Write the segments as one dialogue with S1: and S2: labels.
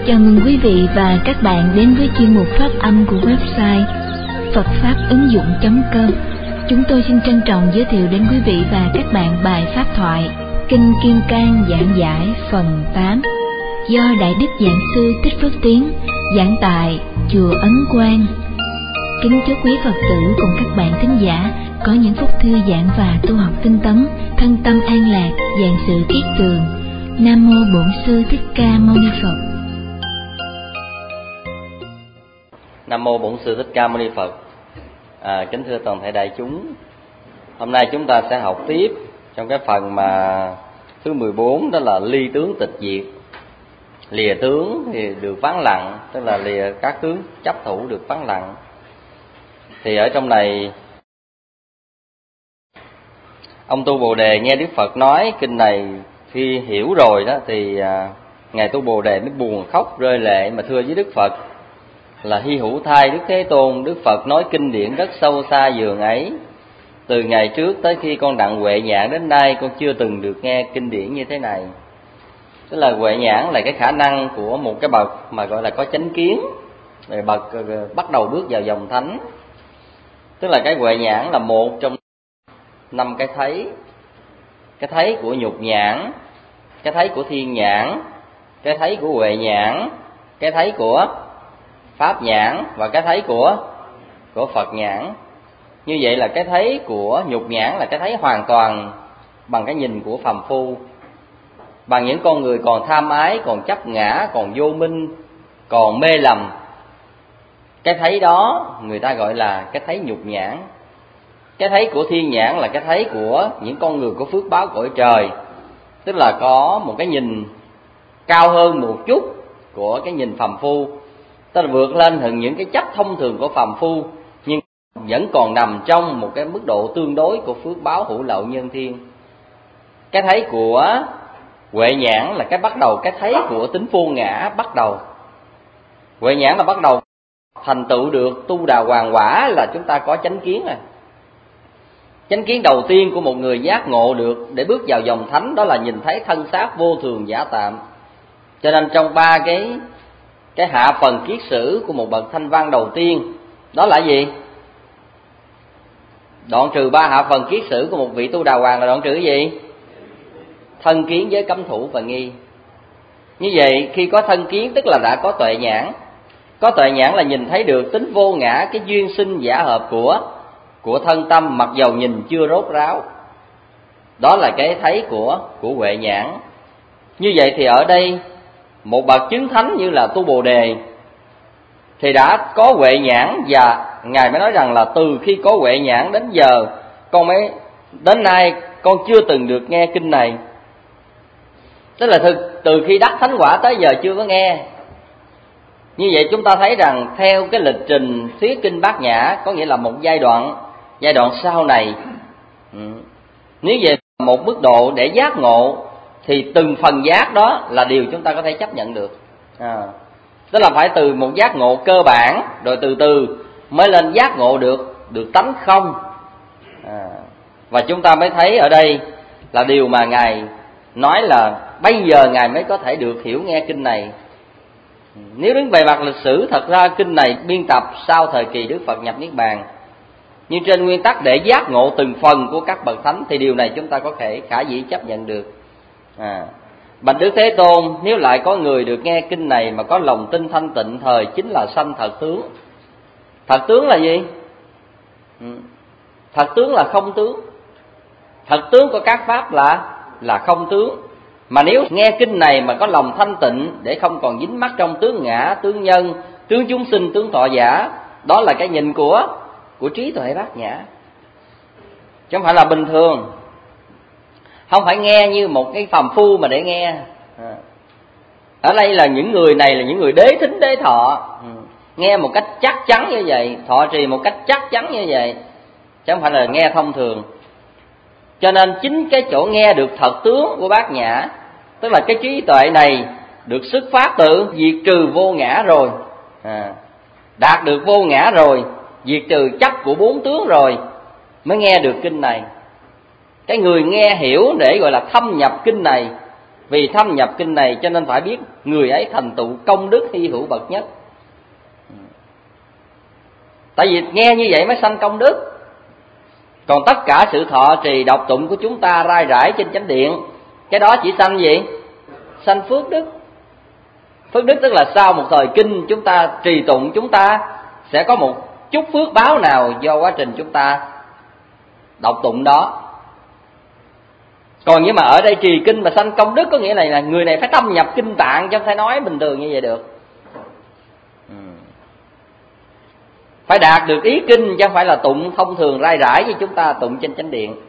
S1: Chào mừng quý vị và các bạn đến với chuyên mục phát âm của website Phật Pháp ứng dụng.com. Chúng tôi xin trân trọng giới thiệu đến quý vị và các bạn bài pháp thoại Kinh Kim Cang giảng giải phần 8 do Đại Đức Giảng Sư Thích Phước Tiến giảng tại Chùa Ấn Quang. Kính chúc quý Phật tử cùng các bạn thính giả có những phút thư giãn và tu học tinh tấn, thân tâm an lạc, vạn sự kiết tường. Nam mô Bổn Sư Thích Ca Mâu Ni Phật.
S2: Nam mô Bổn Sư Thích Ca Mâu Ni Phật. Kính thưa toàn thể đại chúng, hôm nay chúng ta sẽ học tiếp trong cái phần mà thứ 14, đó là ly tướng tịch diệt. Lìa tướng thì được vắng lặng, tức là lìa các tướng chấp thủ được vắng lặng. Thì ở trong này, ông Tu Bồ Đề nghe Đức Phật nói kinh này, khi hiểu rồi đó thì ngài Tu Bồ Đề mới buồn khóc rơi lệ mà thưa với Đức Phật là: hy hữu thai Đức Thế Tôn, Đức Phật nói kinh điển rất sâu xa dường ấy. Từ ngày trước tới khi con đặng huệ nhãn đến nay, con chưa từng được nghe kinh điển như thế này. Tức là huệ nhãn là cái khả năng của một cái bậc mà gọi là có chánh kiến, rồi bậc bắt đầu bước vào dòng thánh. Tức là cái huệ nhãn là một trong 5 cái thấy. Cái thấy của nhục nhãn, cái thấy của thiên nhãn, cái thấy của huệ nhãn, cái thấy của pháp nhãn và cái thấy của Phật nhãn. Như vậy là cái thấy của nhục nhãn là cái thấy hoàn toàn bằng cái nhìn của phàm phu, bằng những con người còn tham ái, còn chấp ngã, còn vô minh, còn mê lầm. Cái thấy đó người ta gọi là cái thấy nhục nhãn. Cái thấy của thiên nhãn là cái thấy của những con người có phước báo cõi trời, tức là có một cái nhìn cao hơn một chút của cái nhìn phàm phu, tức là vượt lên hơn những cái chấp thông thường của phàm phu, nhưng vẫn còn nằm trong một cái mức độ tương đối của phước báo hữu lậu nhân thiên. Cái thấy của huệ nhãn là cái bắt đầu, cái thấy của tính vô ngã bắt đầu. Huệ nhãn là bắt đầu thành tựu được tu đà hoàng quả là chúng ta có chánh kiến rồi. Chánh kiến đầu tiên của một người giác ngộ được để bước vào dòng thánh đó là nhìn thấy thân xác vô thường giả tạm. Cho nên trong 3 cái hạ phần kiết sử của một bậc thanh văn đầu tiên, đó là gì? Đoạn trừ 3 hạ phần kiết sử của một vị tu đà hoàng là đoạn trừ cái gì? Thân kiến với cấm thủ và nghi. Như vậy khi có thân kiến tức là đã có tuệ nhãn. Có tuệ nhãn là nhìn thấy được tính vô ngã, cái duyên sinh giả hợp của thân tâm, mặc dầu nhìn chưa rốt ráo. Đó là cái thấy của huệ nhãn. Như vậy thì ở đây một bậc chứng thánh như là Tu Bồ Đề thì đã có huệ nhãn, và ngài mới nói rằng là từ khi có huệ nhãn đến giờ con mới đến nay con chưa từng được nghe kinh này. Tức là từ khi đắc thánh quả tới giờ chưa có nghe. Như vậy chúng ta thấy rằng theo cái lịch trình thuyết kinh Bát Nhã có nghĩa là một giai đoạn sau này. Nếu về một mức độ để giác ngộ thì từng phần giác đó là điều chúng ta có thể chấp nhận được. Tức là phải từ một giác ngộ cơ bản rồi từ từ mới lên giác ngộ được tánh không. Và chúng ta mới thấy ở đây là điều mà ngài nói là bây giờ ngài mới có thể được hiểu nghe kinh này. Nếu đứng về mặt lịch sử, thật ra kinh này biên tập sau thời kỳ Đức Phật nhập Niết Bàn. Nhưng trên nguyên tắc để giác ngộ từng phần của các bậc thánh thì điều này chúng ta có thể khả dĩ chấp nhận được. Bạch Đức Thế Tôn, nếu lại có người được nghe kinh này mà có lòng tin thanh tịnh, thời chính là sanh thật tướng. Thật tướng là gì? Thật tướng là không tướng. Thật tướng của các pháp là không tướng. Mà nếu nghe kinh này mà có lòng thanh tịnh để không còn dính mắc trong tướng ngã, tướng nhân, tướng chúng sinh, tướng thọ giả, đó là cái nhìn của trí tuệ bát nhã. Chứ không phải là bình thường. Không phải nghe như một cái phàm phu mà để nghe. Ở đây là những người này là những người đế thính đế thọ, nghe một cách chắc chắn như vậy, thọ trì một cách chắc chắn như vậy, chứ không phải là nghe thông thường. Cho nên chính cái chỗ nghe được thật tướng của bát nhã, tức là cái trí tuệ này được xuất phát từ diệt trừ vô ngã rồi, đạt được vô ngã rồi, diệt trừ chấp của 4 tướng rồi mới nghe được kinh này. Cái người nghe hiểu để gọi là thâm nhập kinh này Vì thâm nhập kinh này cho nên phải biết người ấy thành tựu công đức hy hữu bậc nhất. Tại vì nghe như vậy mới sanh công đức. Còn tất cả sự thọ trì đọc tụng của chúng ta rai rải trên chánh điện, cái đó chỉ sanh gì? Sanh phước đức. Phước đức tức là sau một thời kinh chúng ta trì tụng, chúng ta sẽ có một chút phước báo nào do quá trình chúng ta đọc tụng đó. Còn nhưng mà ở đây trì kinh mà sanh công đức có nghĩa là người này phải thâm nhập kinh tạng, chứ không thể nói bình thường như vậy được. Phải đạt được ý kinh, chứ không phải là tụng thông thường rai rải như chúng ta tụng trên chánh điện.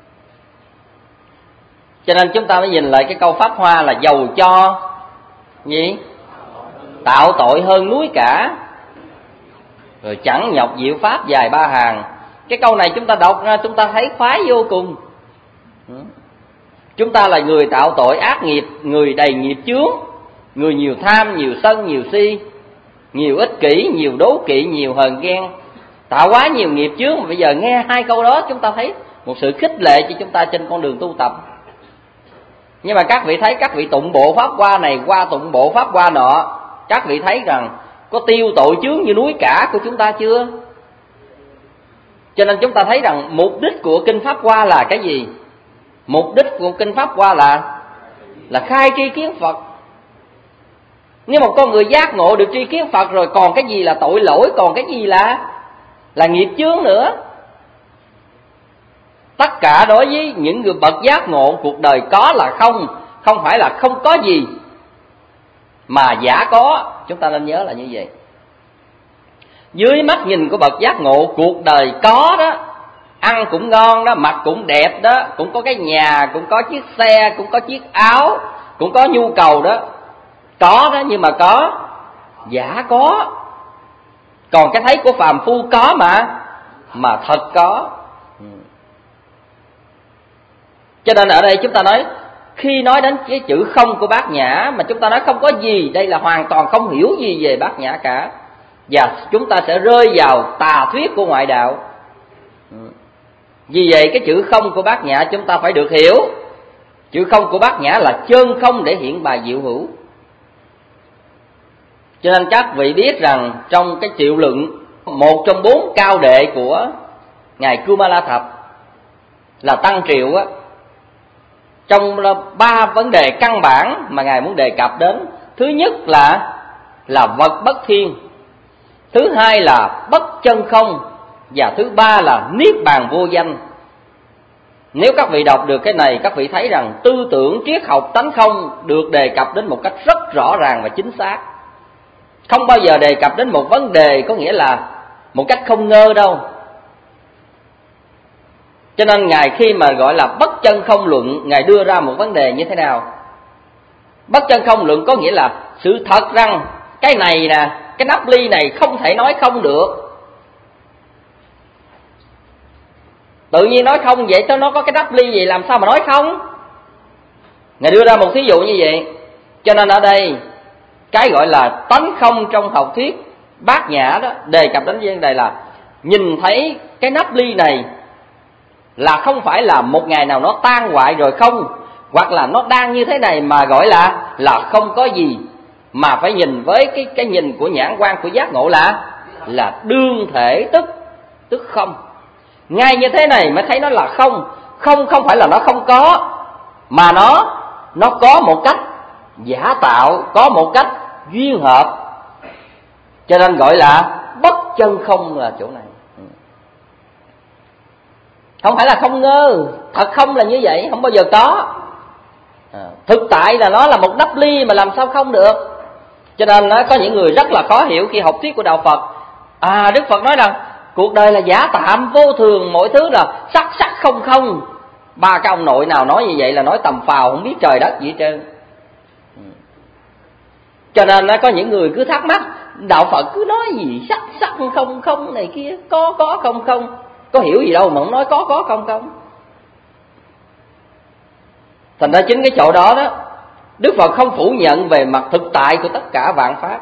S2: Cho nên chúng ta mới nhìn lại cái câu Pháp Hoa là dầu cho gì? Tạo tội hơn núi cả, rồi chẳng nhọc diệu pháp dài ba hàng. Cái câu này chúng ta đọc ra chúng ta thấy khoái vô cùng. Chúng ta là người tạo tội ác nghiệp, người đầy nghiệp chướng, người nhiều tham, nhiều sân, nhiều si, nhiều ích kỷ, nhiều đố kỵ, nhiều hờn ghen, tạo quá nhiều nghiệp chướng. Mà bây giờ nghe hai câu đó chúng ta thấy một sự khích lệ cho chúng ta trên con đường tu tập. Nhưng mà các vị thấy các vị tụng bộ Pháp Hoa này qua tụng bộ Pháp Hoa nọ, các vị thấy rằng có tiêu tội chướng như núi cả của chúng ta chưa? Cho nên chúng ta thấy rằng mục đích của kinh Pháp Hoa là cái gì? Mục đích của kinh Pháp Hoa là khai tri kiến Phật. Nếu một con người giác ngộ được tri kiến Phật rồi, còn cái gì là tội lỗi, còn cái gì là nghiệp chướng nữa. Tất cả đối với những người bậc giác ngộ, cuộc đời có là không, không phải là không có gì, mà giả có. Chúng ta nên nhớ là như vậy. Dưới mắt nhìn của bậc giác ngộ, cuộc đời có đó, ăn cũng ngon đó, mặc cũng đẹp đó, cũng có cái nhà, cũng có chiếc xe, cũng có chiếc áo, cũng có nhu cầu đó. Có đó, nhưng mà có giả có. Còn cái thấy của phàm phu có mà thật có. Cho nên ở đây chúng ta nói, khi nói đến cái chữ không của Bát Nhã mà chúng ta nói không có gì, đây là hoàn toàn không hiểu gì về Bát Nhã cả. Và chúng ta sẽ rơi vào tà thuyết của ngoại đạo. Vì vậy cái chữ không của Bát Nhã chúng ta phải được hiểu. Chữ không của Bát Nhã là chân không để hiện bài diệu hữu. Cho nên các vị biết rằng trong cái Triệu Luận, một trong 4 cao đệ của Ngài Kumala Thập là Tăng Triệu á, trong 3 vấn đề căn bản mà Ngài muốn đề cập đến, thứ nhất là vật bất thiên, thứ hai là bất chân không, và thứ ba là niết bàn vô danh. Nếu các vị đọc được cái này, các vị thấy rằng tư tưởng triết học tánh không được đề cập đến một cách rất rõ ràng và chính xác. Không bao giờ đề cập đến một vấn đề có nghĩa là một cách không ngơ đâu. Cho nên Ngài khi mà gọi là bất chân không luận, Ngài đưa ra một vấn đề như thế nào? Bất chân không luận có nghĩa là sự thật rằng cái này nè, cái nắp ly này không thể nói không được. Tự nhiên nói không vậy, cho nó có cái nắp ly gì làm sao mà nói không? Ngài đưa ra một thí dụ như vậy. Cho nên ở đây cái gọi là tánh không trong học thuyết Bát Nhã đó đề cập đến vấn đề là nhìn thấy cái nắp ly này là không phải là một ngày nào nó tan hoại rồi không, hoặc là nó đang như thế này mà gọi là không có gì, mà phải nhìn với cái nhìn của nhãn quan của giác ngộ là đương thể tức không. Ngay như thế này mới thấy nó là không. Không phải là nó không có, mà nó có một cách giả tạo, có một cách duyên hợp. Cho nên gọi là bất chân không là chỗ này. Không phải là không ngơ, thật không là như vậy, không bao giờ có. Thực tại là nó là một nắp ly mà làm sao không được. Cho nên có những người rất là khó hiểu khi học thuyết của Đạo Phật. Đức Phật nói rằng cuộc đời là giả tạm, vô thường, mọi thứ là sắc không không. 3 cái ông nội nào nói như vậy là nói tầm phào, không biết trời đất gì hết trơn. Cho nên có những người cứ thắc mắc, Đạo Phật cứ nói gì sắc không không này kia, có không không. Có hiểu gì đâu mà không nói có không. Thành ra chính cái chỗ đó Đức Phật không phủ nhận về mặt thực tại của tất cả vạn pháp.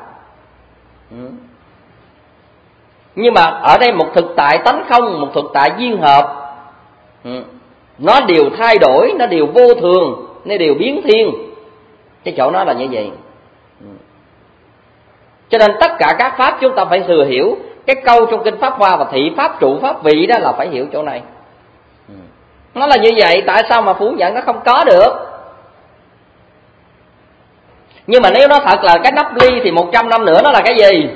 S2: Nhưng mà ở đây một thực tại tánh không, một thực tại duyên hợp, nó đều thay đổi, nó đều vô thường, nó đều biến thiên. Cái chỗ nó là như vậy. Cho nên tất cả các pháp chúng ta phải thừa hiểu. Cái câu trong kinh Pháp Hoa và thị pháp trụ pháp vị đó là phải hiểu chỗ này. Nó là như vậy, tại sao mà phủ nhận nó không có được? Nhưng mà nếu nó thật là cái nắp ly thì 100 năm nữa nó là cái gì?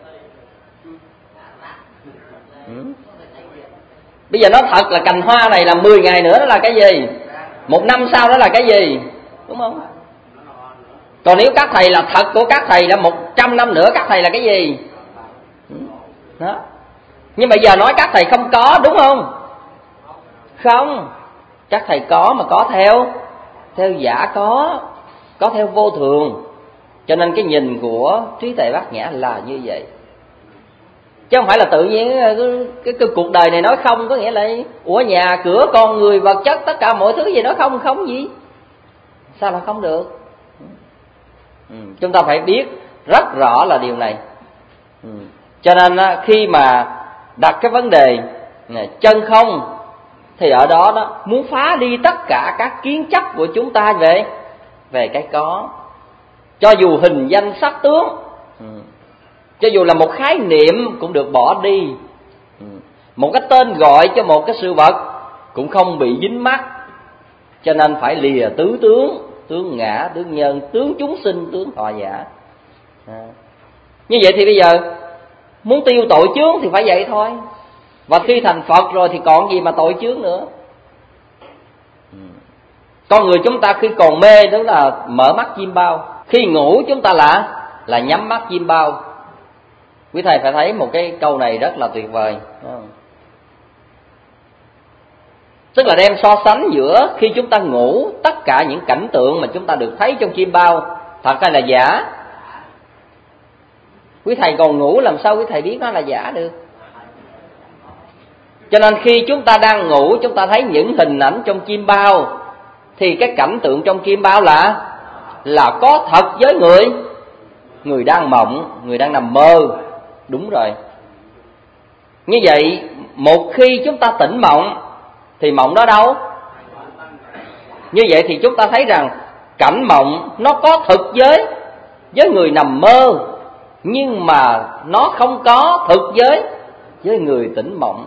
S2: Bây giờ nó thật là cành hoa này là 10 ngày nữa nó là cái gì? 1 năm sau đó là cái gì? Đúng không? Còn nếu các thầy là thật của các thầy là 100 năm nữa các thầy là cái gì? Đó. Nhưng bây giờ nói các thầy không có, đúng không? Không. Các thầy có mà có theo giả có theo vô thường. Cho nên cái nhìn của trí tuệ bát nhã là như vậy. Chứ không phải là tự nhiên cái cuộc đời này nói không, có nghĩa là ủa nhà cửa con người vật chất tất cả mọi thứ gì nó không gì? Sao là không được? Chúng ta phải biết rất rõ là điều này. Cho nên khi mà đặt cái vấn đề chân không thì ở đó nó muốn phá đi tất cả các kiến chấp của chúng ta về cái có. Cho dù hình danh sắc tướng, cho dù là một khái niệm cũng được bỏ đi. Một cái tên gọi cho một cái sự vật cũng không bị dính mắc. Cho nên phải lìa tứ tướng, tướng ngã, tướng nhân, tướng chúng sinh, tướng thọ giả. Như vậy thì bây giờ muốn tiêu tội chướng thì phải vậy thôi. Và khi thành Phật rồi thì còn gì mà tội chướng nữa. Con người chúng ta khi còn mê đó là mở mắt chim bao, khi ngủ chúng ta là nhắm mắt chim bao. Quý thầy phải thấy một cái câu này rất là tuyệt vời. Tức là đem so sánh giữa khi chúng ta ngủ, tất cả những cảnh tượng mà chúng ta được thấy trong chim bao thật hay là giả. Quý thầy còn ngủ làm sao quý thầy biết nó là giả được? Cho nên khi chúng ta đang ngủ, chúng ta thấy những hình ảnh trong chim bao thì cái cảnh tượng trong chim bao là có thật với người đang mộng, người đang nằm mơ. Đúng rồi. Như vậy một khi chúng ta tỉnh mộng thì mộng đó đâu? Như vậy thì chúng ta thấy rằng cảnh mộng nó có thực với người nằm mơ, nhưng mà nó không có thực với người tỉnh mộng.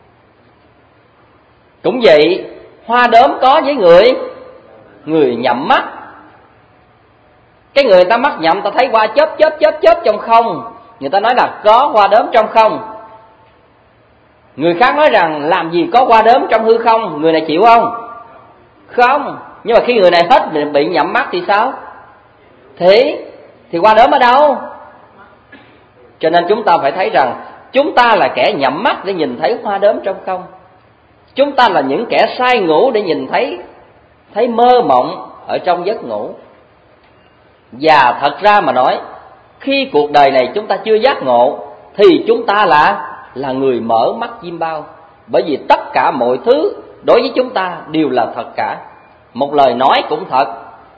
S2: Cũng vậy, hoa đốm có với người nhắm mắt. Cái người ta mắt nhắm ta thấy hoa chớp trong không, người ta nói là có hoa đốm trong không. Người khác nói rằng làm gì có hoa đốm trong hư không, người này chịu không? Không. Nhưng mà khi người này hết bị nhắm mắt thì sao? Thì hoa đốm ở đâu? Cho nên chúng ta phải thấy rằng chúng ta là kẻ nhắm mắt để nhìn thấy hoa đốm trong không. Chúng ta là những kẻ say ngủ để nhìn thấy mơ mộng ở trong giấc ngủ. Và thật ra mà nói, khi cuộc đời này chúng ta chưa giác ngộ thì chúng ta là người mở mắt chim bao. Bởi vì tất cả mọi thứ đối với chúng ta đều là thật cả. Một lời nói cũng thật,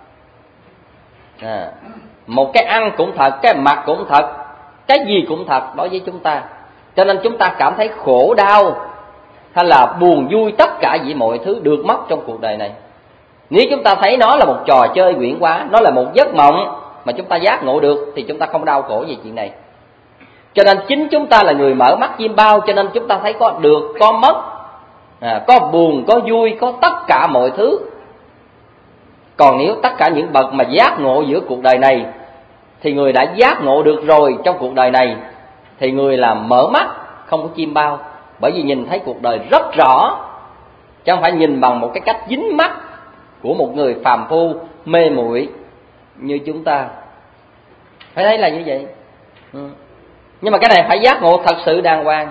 S2: một cái ăn cũng thật, cái mặc cũng thật, cái gì cũng thật đối với chúng ta. Cho nên chúng ta cảm thấy khổ đau hay là buồn vui, tất cả vì mọi thứ được mất trong cuộc đời này. Nếu chúng ta thấy nó là một trò chơi quyển quá, nó là một giấc mộng mà chúng ta giác ngộ được thì chúng ta không đau khổ về chuyện này. Cho nên chính chúng ta là người mở mắt chim bao, cho nên chúng ta thấy có được, có mất, có buồn, có vui, có tất cả mọi thứ. Còn nếu tất cả những bậc mà giác ngộ giữa cuộc đời này thì người đã giác ngộ được rồi trong cuộc đời này thì người là mở mắt, không có chim bao. Bởi vì nhìn thấy cuộc đời rất rõ, chứ không phải nhìn bằng một cái cách dính mắt của một người phàm phu mê muội như chúng ta. Phải thấy là như vậy. Nhưng mà cái này phải giác ngộ thật sự đàng hoàng.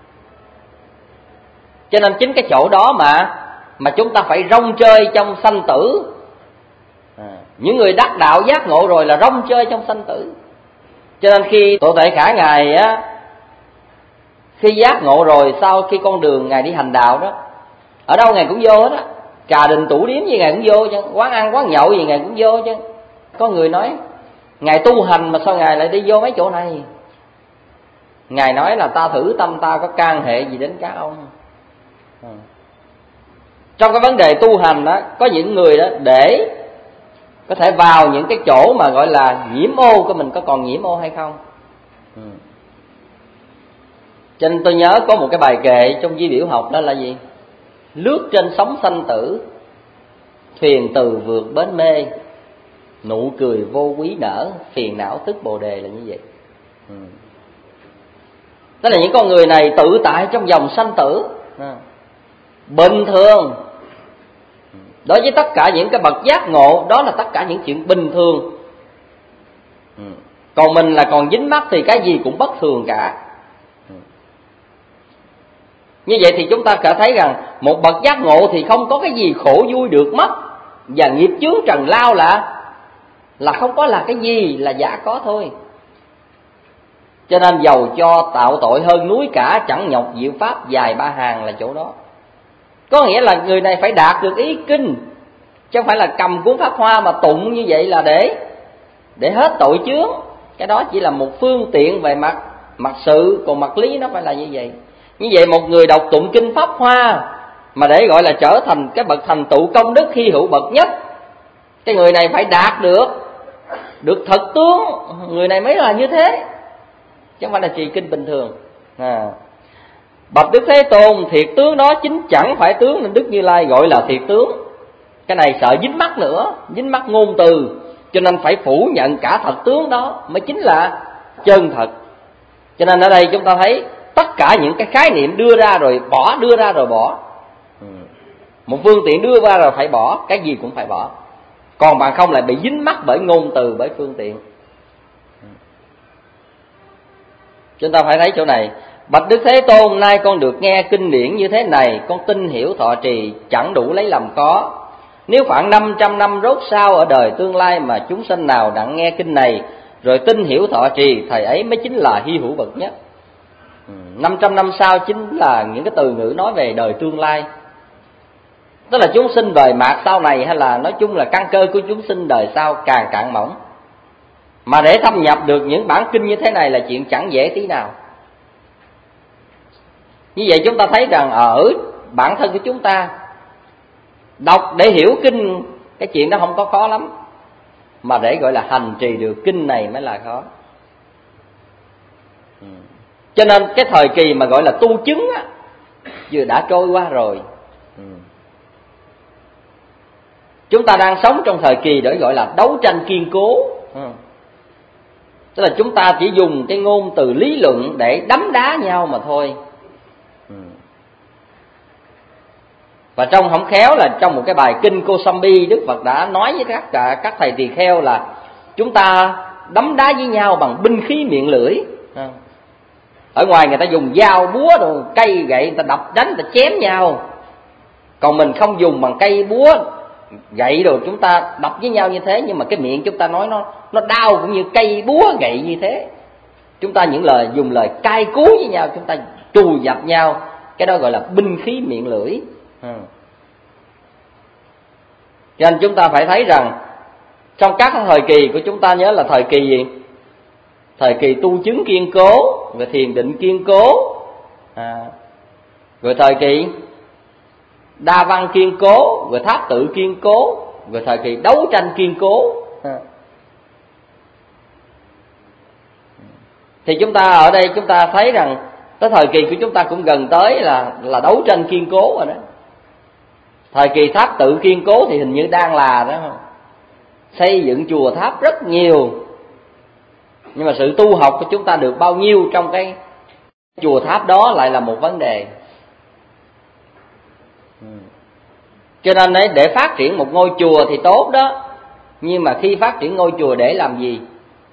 S2: Cho nên chính cái chỗ đó mà chúng ta phải rong chơi trong sanh tử. Những người đắc đạo giác ngộ rồi là rong chơi trong sanh tử. Cho nên khi Tổ Tệ Khả Ngài khi giác ngộ rồi, sau khi con đường Ngài đi hành đạo đó, ở đâu Ngài cũng vô hết á. Trà đình tủ điếm gì Ngài cũng vô chứ, quán ăn quán nhậu gì Ngài cũng vô chứ. Có người nói Ngài tu hành mà sao Ngài lại đi vô mấy chỗ này? Ngài nói là ta thử tâm ta có can hệ gì đến các ông. Trong cái vấn đề tu hành đó, có những người đó để có thể vào những cái chỗ mà gọi là nhiễm ô của mình có còn nhiễm ô hay không. Cho nên tôi nhớ có một cái bài kệ trong di biểu học, đó là gì? Lướt trên sóng sanh tử, thuyền từ vượt bến mê, nụ cười vô quý nở, phiền não tức bồ đề, là như vậy. Tức là những con người này tự tại trong dòng sanh tử, bình thường. Đối với tất cả những cái bậc giác ngộ, đó là tất cả những chuyện bình thường. Còn mình là còn dính mắc thì cái gì cũng bất thường cả. Như vậy thì chúng ta cả thấy rằng một bậc giác ngộ thì không có cái gì khổ vui được mất, và nghiệp chướng trần lao là không có, là cái gì là giả có thôi. Cho nên dầu cho tạo tội hơn núi cả, chẳng nhọc diệu pháp dài ba hàng là chỗ đó. Có nghĩa là người này phải đạt được ý kinh, chứ không phải là cầm cuốn pháp hoa mà tụng như vậy là để hết tội chướng. Cái đó chỉ là một phương tiện về mặt sự, còn mặt lý nó phải là như vậy. Như vậy một người đọc tụng kinh pháp hoa mà để gọi là trở thành cái bậc thành tựu công đức hy hữu bậc nhất, cái người này phải đạt được thật tướng, người này mới là như thế, chứ không phải là trì kinh bình thường. Bạch Đức Thế Tôn, thiệt tướng đó chính chẳng phải tướng nên Đức Như Lai gọi là thiệt tướng. Cái này sợ dính mắc nữa, dính mắc ngôn từ, cho nên phải phủ nhận cả thật tướng đó mới chính là chân thật. Cho nên ở đây chúng ta thấy tất cả những cái khái niệm đưa ra rồi bỏ, đưa ra rồi bỏ. Một phương tiện đưa ra rồi phải bỏ, cái gì cũng phải bỏ. Còn bạn không lại bị dính mắc bởi ngôn từ, bởi phương tiện. Chúng ta phải thấy chỗ này. Bạch Đức Thế Tôn, nay con được nghe kinh điển như thế này, con tin hiểu thọ trì, chẳng đủ lấy làm có. Nếu khoảng 500 năm rốt sau ở đời tương lai mà chúng sanh nào đặng nghe kinh này rồi tin hiểu thọ trì, thầy ấy mới chính là hy hữu bậc nhất. 500 năm sau chính là những cái từ ngữ nói về đời tương lai. Tức là chúng sinh đời mạt sau này, hay là nói chung là căn cơ của chúng sinh đời sau càng cạn mỏng. Mà để thâm nhập được những bản kinh như thế này là chuyện chẳng dễ tí nào. Như vậy chúng ta thấy rằng ở bản thân của chúng ta đọc để hiểu kinh, cái chuyện đó không có khó lắm. Mà để gọi là hành trì được kinh này mới là khó. Cho nên cái thời kỳ mà gọi là tu chứng á, vừa đã trôi qua rồi. Chúng ta đang sống trong thời kỳ để gọi là đấu tranh kiên cố. Tức là chúng ta chỉ dùng cái ngôn từ lý luận để đấm đá nhau mà thôi. Và trong không khéo là trong một cái bài kinh Kosambi, Đức Phật đã nói với các thầy tỳ kheo là chúng ta đấm đá với nhau bằng binh khí miệng lưỡi. Ở ngoài người ta dùng dao búa rồi cây gậy, người ta đập đánh, người ta chém nhau. Còn mình không dùng bằng cây búa gậy rồi chúng ta đập với nhau như thế, nhưng mà cái miệng chúng ta nói nó đau cũng như cây búa gậy như thế. Chúng ta dùng lời cay cú với nhau, chúng ta trù dập nhau, cái đó gọi là binh khí miệng lưỡi. Cho nên chúng ta phải thấy rằng trong các thời kỳ của chúng ta, nhớ là thời kỳ gì? Thời kỳ tu chứng kiên cố, rồi thiền định kiên cố, rồi thời kỳ đa văn kiên cố, rồi tháp tự kiên cố, rồi thời kỳ đấu tranh kiên cố. Thì chúng ta ở đây chúng ta thấy rằng tới thời kỳ của chúng ta cũng gần tới là đấu tranh kiên cố rồi đó. Thời kỳ tháp tự kiên cố thì hình như đang là đó, xây dựng chùa tháp rất nhiều. Nhưng mà sự tu học của chúng ta được bao nhiêu trong cái chùa tháp đó lại là một vấn đề. Cho nên để phát triển một ngôi chùa thì tốt đó, nhưng mà khi phát triển ngôi chùa để làm gì?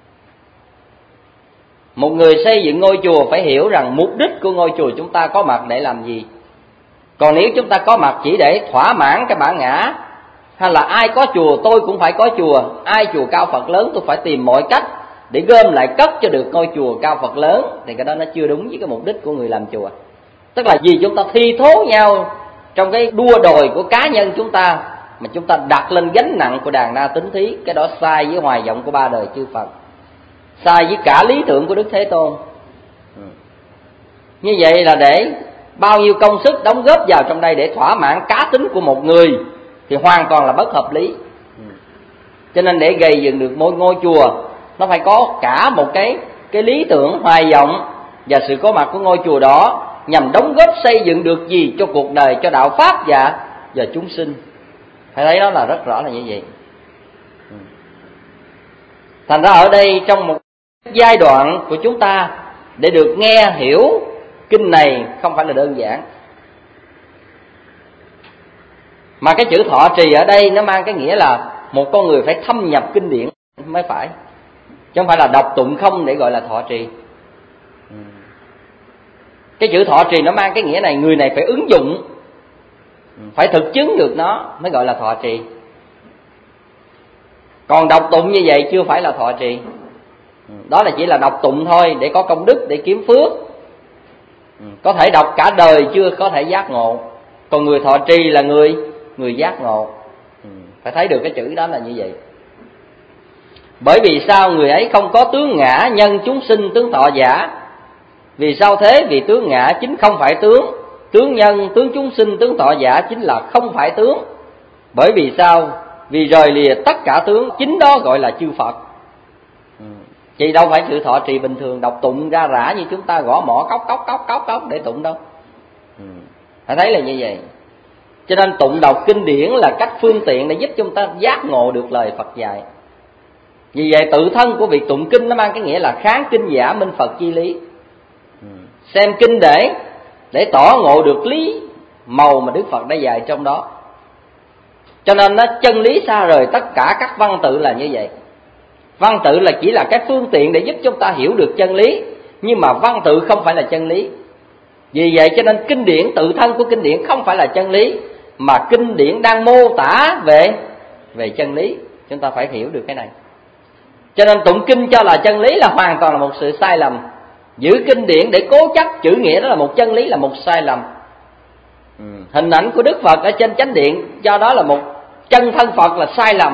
S2: Một người xây dựng ngôi chùa phải hiểu rằng mục đích của ngôi chùa chúng ta có mặt để làm gì. Còn nếu chúng ta có mặt chỉ để thỏa mãn cái bản ngã, hay là ai có chùa tôi cũng phải có chùa, ai chùa cao Phật lớn tôi phải tìm mọi cách để gom lại cất cho được ngôi chùa cao Phật lớn, thì cái đó nó chưa đúng với cái mục đích của người làm chùa. Tức là vì chúng ta thi thố nhau trong cái đua đòi của cá nhân chúng ta, mà chúng ta đặt lên gánh nặng của đàn na tính thí, cái đó sai với hoài vọng của ba đời chư Phật, sai với cả lý tưởng của Đức Thế Tôn. Như vậy là để bao nhiêu công sức đóng góp vào trong đây để thỏa mãn cá tính của một người thì hoàn toàn là bất hợp lý. Cho nên để gây dựng được một ngôi chùa, nó phải có cả một cái lý tưởng hoài vọng và sự có mặt của ngôi chùa đó nhằm đóng góp xây dựng được gì cho cuộc đời, cho đạo pháp và chúng sinh. Phải thấy đó là rất rõ là như vậy. Thành ra ở đây trong một giai đoạn của chúng ta để được nghe hiểu kinh này không phải là đơn giản. Mà cái chữ thọ trì ở đây nó mang cái nghĩa là một con người phải thâm nhập kinh điển mới phải, chứ không phải là đọc tụng không để gọi là thọ trì. Cái chữ thọ trì nó mang cái nghĩa này, người này phải ứng dụng, phải thực chứng được nó mới gọi là thọ trì. Còn đọc tụng như vậy chưa phải là thọ trì. Đó là chỉ là đọc tụng thôi để có công đức, để kiếm phước. Có thể đọc cả đời chưa có thể giác ngộ. Còn người thọ trì là người giác ngộ. Phải thấy được cái chữ đó là như vậy. Bởi vì sao người ấy không có tướng ngã nhân chúng sinh tướng thọ giả? Vì sao thế? Vì tướng ngã chính không phải tướng, tướng nhân, tướng chúng sinh, tướng thọ giả chính là không phải tướng. Bởi vì sao? Vì rời lìa tất cả tướng, chính đó gọi là chư Phật. Chứ đâu phải sự thọ trì bình thường đọc tụng ra rã như chúng ta gõ mõ cốc để tụng đâu. Phải thấy là như vậy. Cho nên tụng đọc kinh điển là cách phương tiện để giúp chúng ta giác ngộ được lời Phật dạy. Vì vậy tự thân của việc tụng kinh nó mang cái nghĩa là kháng kinh giả minh Phật chi lý. Xem kinh để tỏ ngộ được lý màu mà Đức Phật đã dạy trong đó. Cho nên nó chân lý xa rời tất cả các văn tự là như vậy. Văn tự là chỉ là cái phương tiện để giúp chúng ta hiểu được chân lý, nhưng mà văn tự không phải là chân lý. Vì vậy cho nên kinh điển, tự thân của kinh điển không phải là chân lý, mà kinh điển đang mô tả về chân lý. Chúng ta phải hiểu được cái này. Cho nên tụng kinh cho là chân lý là hoàn toàn là một sự sai lầm. Giữ kinh điển để cố chấp chữ nghĩa đó là một chân lý là một sai lầm. Hình ảnh của Đức Phật ở trên chánh điện do đó là một chân thân Phật là sai lầm.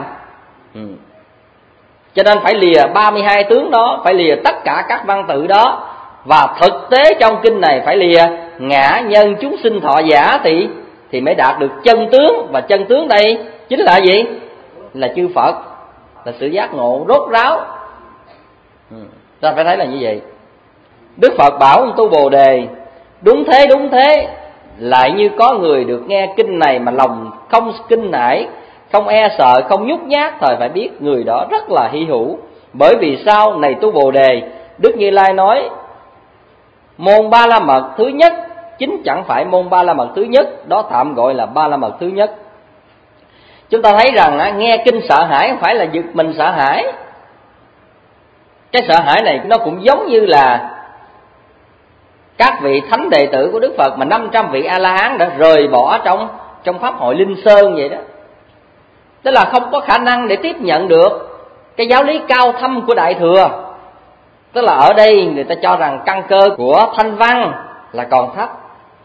S2: Cho nên phải lìa 32 tướng đó, phải lìa tất cả các văn tự đó. Và thực tế trong kinh này phải lìa ngã nhân chúng sinh thọ giả thì mới đạt được chân tướng. Và chân tướng đây chính là gì? Là chư Phật, là sự giác ngộ rốt ráo. Ta phải thấy là như vậy. Đức Phật bảo ông tu Bồ Đề, đúng thế, lại như có người được nghe kinh này mà lòng không kinh nể, không e sợ, không nhút nhát, thời phải biết người đó rất là hy hữu. Bởi vì sao? Này tu Bồ Đề, Đức Như Lai nói môn Ba La Mật thứ nhất chính chẳng phải môn Ba La Mật thứ nhất, đó tạm gọi là Ba La Mật thứ nhất. Chúng ta thấy rằng nghe kinh sợ hãi không phải là giật mình sợ hãi. Cái sợ hãi này nó cũng giống như là các vị thánh đệ tử của Đức Phật mà 500 vị A-la-hán đã rời bỏ trong pháp hội Linh Sơn vậy đó. Tức là không có khả năng để tiếp nhận được cái giáo lý cao thâm của Đại Thừa. Tức là ở đây người ta cho rằng căn cơ của Thanh Văn là còn thấp.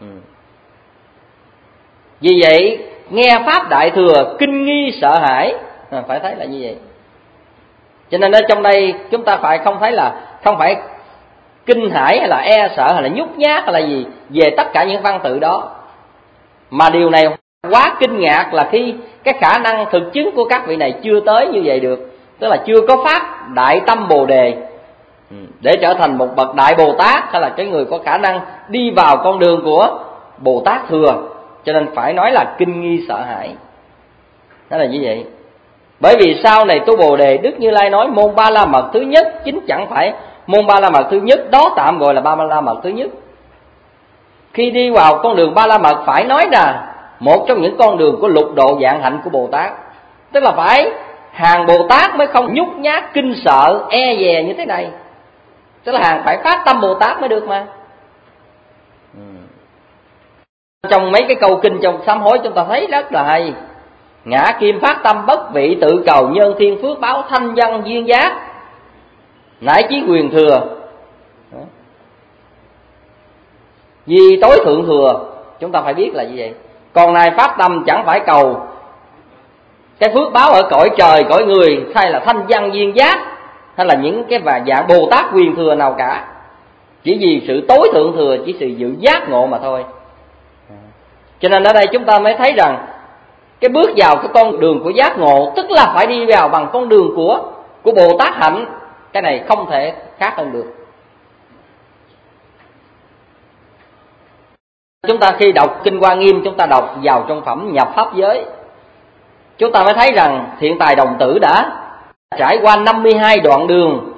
S2: Vì vậy nghe pháp Đại Thừa kinh nghi sợ hãi, phải thấy là như vậy. Cho nên ở trong đây chúng ta không phải kinh hãi hay là e sợ hay là nhút nhát hay là gì về tất cả những văn tự đó, mà điều này quá kinh ngạc là khi cái khả năng thực chứng của các vị này chưa tới như vậy được. Tức là chưa có phát đại tâm Bồ Đề để trở thành một bậc đại Bồ Tát, hay là cái người có khả năng đi vào con đường của Bồ Tát thừa. Cho nên phải nói là kinh nghi sợ hãi. Đó là như vậy. Bởi vì sau này tu Bồ Đề, Đức Như Lai nói môn Ba La Mật thứ nhất chính chẳng phải môn Ba La Mật thứ nhất, đó tạm gọi là Ba La Mật thứ nhất. Khi đi vào con đường Ba La Mật phải nói là một trong những con đường của lục độ vạn hạnh của Bồ Tát. Tức là phải hàng Bồ Tát mới không nhút nhát, kinh sợ, e dè như thế này. Tức là hàng phải phát tâm Bồ Tát mới được mà. Trong mấy cái câu kinh trong sám hối chúng ta thấy rất là hay. Ngã kim phát tâm bất vị tự cầu nhân thiên phước báo thanh văn duyên giác, nải chí quyền thừa. Vì tối thượng thừa, chúng ta phải biết là như vậy. Còn này phát tâm chẳng phải cầu cái phước báo ở cõi trời, cõi người, hay là thanh văn duyên giác, hay là những cái dạng Bồ Tát quyền thừa nào cả. Chỉ vì sự tối thượng thừa, chỉ sự dự giác ngộ mà thôi. Cho nên ở đây chúng ta mới thấy rằng cái bước vào cái con đường của giác ngộ, tức là phải đi vào bằng con đường của Bồ Tát hạnh. Cái này không thể khác hơn được. Chúng ta khi đọc Kinh Hoa Nghiêm, chúng ta đọc vào trong phẩm nhập pháp giới, chúng ta mới thấy rằng Thiện Tài Đồng Tử đã trải qua 52 đoạn đường.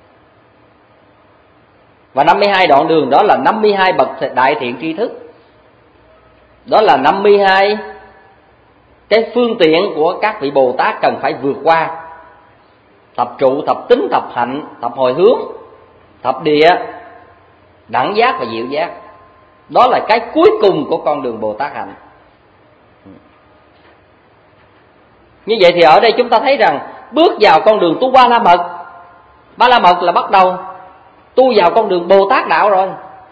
S2: Và 52 đoạn đường đó là 52 bậc đại thiện tri thức. Đó là 52 cái phương tiện của các vị Bồ Tát cần phải vượt qua. Thập trụ, thập tính, thập hạnh, thập hồi hướng, thập địa, đẳng giác và diệu giác. Đó là cái cuối cùng của con đường Bồ Tát hạnh. Như vậy thì ở đây chúng ta thấy rằng bước vào con đường tu Ba La Mật. Ba La Mật là bắt đầu tu vào con đường Bồ Tát đạo rồi.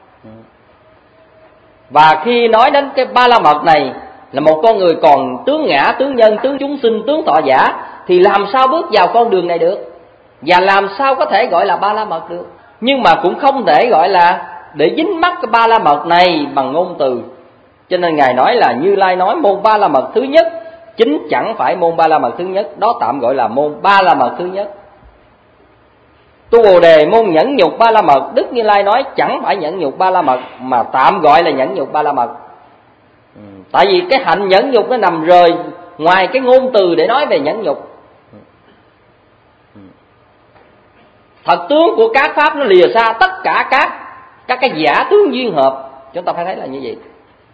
S2: Và khi nói đến cái Ba La Mật này là một con người còn tướng ngã, tướng nhân, tướng chúng sinh, tướng thọ giả, thì làm sao bước vào con đường này được? Và làm sao có thể gọi là Ba La Mật được? Nhưng mà cũng không thể gọi là để dính mắc cái Ba La Mật này bằng ngôn từ. Cho nên Ngài nói là Như Lai nói môn Ba La Mật thứ nhất chính chẳng phải môn Ba La Mật thứ nhất, đó tạm gọi là môn Ba La Mật thứ nhất. Tu Bồ Đề môn nhẫn nhục Ba La Mật, Đức Như Lai nói chẳng phải nhẫn nhục Ba La Mật mà tạm gọi là nhẫn nhục Ba La Mật. Tại vì cái hạnh nhẫn nhục nó nằm rời ngoài cái ngôn từ để nói về nhẫn nhục. Thật tướng của các pháp nó lìa xa tất cả các cái giả tướng duyên hợp. Chúng ta phải thấy là như vậy.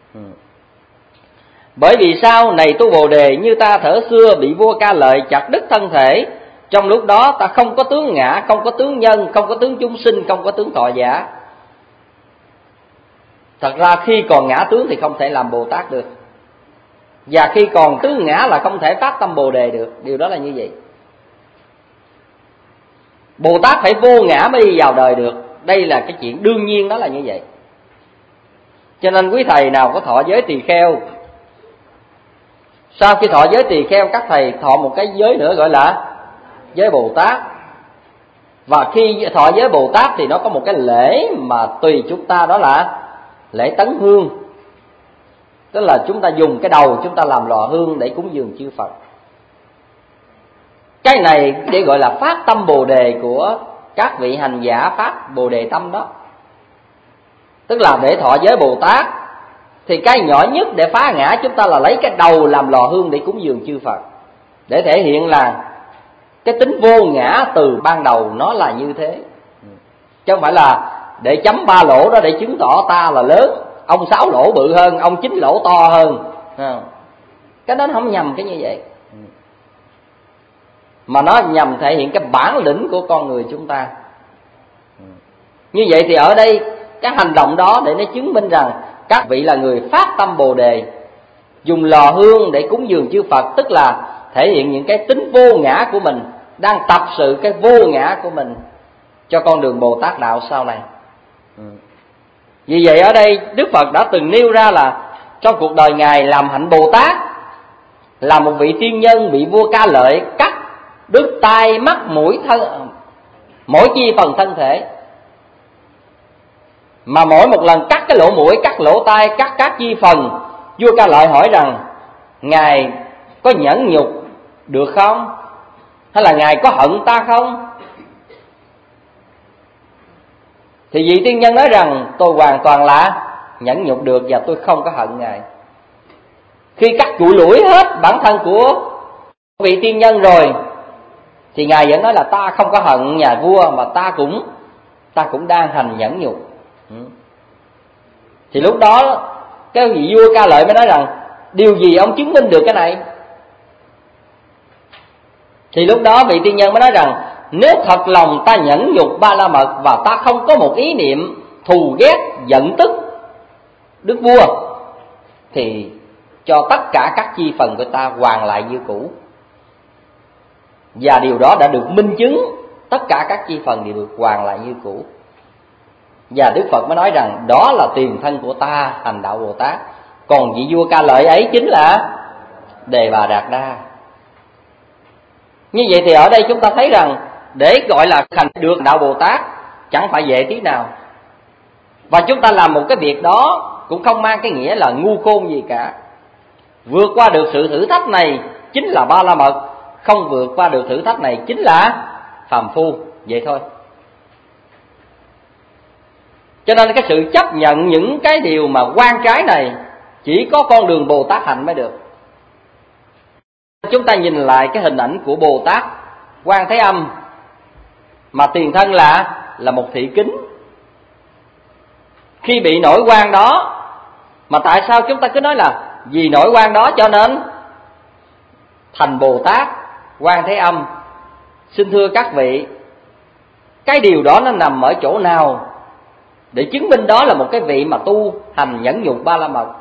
S2: Bởi vì sao? Này tu Bồ Đề, như ta thở xưa bị vua Ca Lợi chặt đứt thân thể, trong lúc đó ta không có tướng ngã, không có tướng nhân, không có tướng chúng sinh, không có tướng thọ giả. Thật ra khi còn ngã tướng thì không thể làm Bồ Tát được, và khi còn tướng ngã là không thể phát tâm Bồ Đề được. Điều đó là như vậy. Bồ Tát phải vô ngã mới đi vào đời được. Đây là cái chuyện đương nhiên, đó là như vậy. Cho nên quý thầy nào có thọ giới tỳ kheo, sau khi thọ giới tỳ kheo, các thầy thọ một cái giới nữa gọi là giới Bồ Tát. Và khi thọ giới Bồ Tát thì nó có một cái lễ mà tùy chúng ta, đó là lễ tấn hương. Tức là chúng ta dùng cái đầu chúng ta làm lò hương để cúng dường chư Phật. Cái này để gọi là phát tâm Bồ Đề của các vị hành giả phát Bồ Đề tâm đó. Tức là để thọ giới Bồ Tát thì cái nhỏ nhất để phá ngã chúng ta là lấy cái đầu làm lò hương để cúng dường chư Phật, để thể hiện là cái tính vô ngã từ ban đầu nó là như thế. Chứ không phải là để chấm 3 lỗ đó để chứng tỏ ta là lớn, ông 6 lỗ bự hơn, ông 9 lỗ to hơn. Cái đó nó không nhầm cái như vậy, mà nó nhằm thể hiện cái bản lĩnh của con người chúng ta. Như vậy thì ở đây cái hành động đó để nó chứng minh rằng các vị là người phát tâm Bồ Đề, dùng lò hương để cúng dường chư Phật, tức là thể hiện những cái tính vô ngã của mình, đang tập sự cái vô ngã của mình cho con đường Bồ Tát đạo sau này. Vì vậy ở đây Đức Phật đã từng nêu ra là trong cuộc đời Ngài làm hạnh Bồ Tát, là một vị tiên nhân bị vua Ca Lợi cắt đứt tai mắt mũi thân, mỗi chi phần thân thể. Mà mỗi một lần cắt cái lỗ mũi, cắt lỗ tai, cắt các chi phần, vua Ca Lợi hỏi rằng Ngài có nhẫn nhục được không? Hay là Ngài có hận ta không? Thì vị tiên nhân nói rằng tôi hoàn toàn là nhẫn nhục được và tôi không có hận Ngài. Khi cắt trụi lủi hết bản thân của vị tiên nhân rồi thì Ngài vẫn nói là ta không có hận nhà vua, mà ta cũng đang hành nhẫn nhục. Thì lúc đó cái vị vua Ca Lợi mới nói rằng điều gì ông chứng minh được cái này? Thì lúc đó vị tiên nhân mới nói rằng nếu thật lòng ta nhẫn nhục Ba La Mật và ta không có một ý niệm thù ghét giận tức đức vua, thì cho tất cả các chi phần của ta hoàn lại như cũ. Và điều đó đã được minh chứng, tất cả các chi phần đều được hoàn lại như cũ. Và Đức Phật mới nói rằng đó là tiền thân của ta hành đạo Bồ Tát. Còn vị vua Ca Lợi ấy chính là Đề Bà Đạt Đa. Như vậy thì ở đây chúng ta thấy rằng để gọi là hành được đạo Bồ Tát chẳng phải dễ tí nào. Và chúng ta làm một cái việc đó cũng không mang cái nghĩa là ngu khôn gì cả. Vượt qua được sự thử thách này chính là Ba La Mật, không vượt qua được thử thách này chính là phàm phu, vậy thôi. Cho nên cái sự chấp nhận những cái điều mà oan trái này chỉ có con đường Bồ Tát hạnh mới được. Chúng ta nhìn lại cái hình ảnh của Bồ Tát Quan Thế Âm, mà tiền thân là một thị kính. Khi bị nổi oan đó, mà tại sao chúng ta cứ nói là vì nổi oan đó cho nên thành Bồ Tát Quan Thế Âm? Xin thưa các vị, cái điều đó nó nằm ở chỗ nào để chứng minh đó là một cái vị mà tu hành nhẫn nhục Ba La Mật?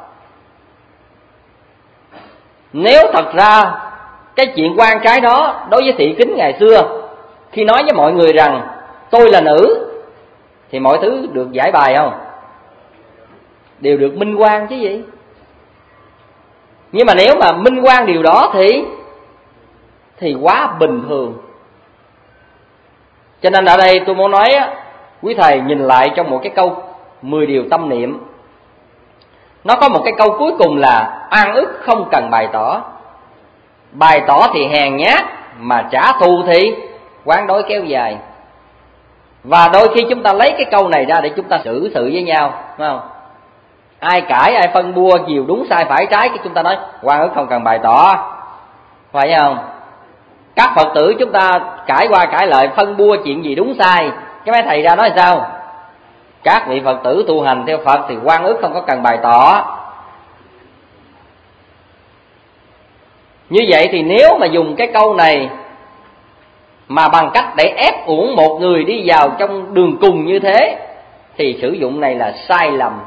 S2: Nếu thật ra cái chuyện oan trái đó đối với thị kính ngày xưa, khi nói với mọi người rằng tôi là nữ, thì mọi thứ được giải bài không? Đều được minh oan chứ gì. Nhưng mà nếu mà minh oan điều đó thì quá bình thường. Cho nên ở đây tôi muốn nói quý thầy nhìn lại trong một cái câu 10 điều tâm niệm. Nó có một cái câu cuối cùng là oan ức không cần bày tỏ. Bày tỏ thì hèn nhát, mà trả thù thì oán đối kéo dài. Và đôi khi chúng ta lấy cái câu này ra để chúng ta xử sự với nhau, phải không? Ai cãi, ai phân bua, chiều đúng sai phải trái, cái chúng ta nói oan ức không cần bày tỏ, phải không? Các Phật tử chúng ta cãi qua cãi lại, phân bua chuyện gì đúng sai, cái mấy thầy ra nói sao? Các vị Phật tử tu hành theo Phật thì oan ức không có cần bày tỏ. Như vậy thì nếu mà dùng cái câu này mà bằng cách để ép uổng một người đi vào trong đường cùng như thế, thì sử dụng này là sai lầm.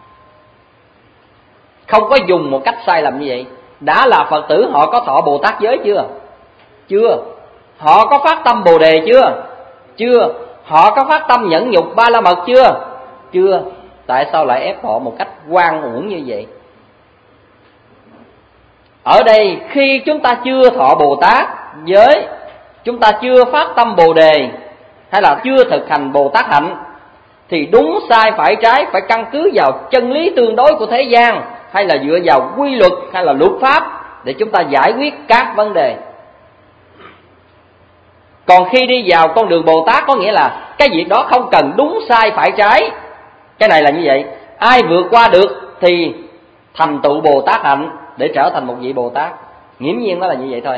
S2: Không có dùng một cách sai lầm như vậy. Đã là Phật tử họ có thọ Bồ Tát giới chưa? Chưa. Họ có phát tâm Bồ Đề chưa? Chưa. Họ có phát tâm nhẫn nhục Ba La Mật chưa? Chưa. Tại sao lại ép họ một cách oan uổng như vậy? Ở đây khi chúng ta chưa thọ Bồ Tát giới, chúng ta chưa phát tâm Bồ Đề, hay là chưa thực hành Bồ Tát hạnh, thì đúng sai phải trái phải căn cứ vào chân lý tương đối của thế gian, hay là dựa vào quy luật hay là luật pháp để chúng ta giải quyết các vấn đề. Còn khi đi vào con đường Bồ Tát có nghĩa là cái việc đó không cần đúng sai phải trái. Cái này là như vậy. Ai vượt qua được thì thành tựu Bồ Tát hạnh để trở thành một vị Bồ Tát. Nghiễm nhiên nó là như vậy thôi.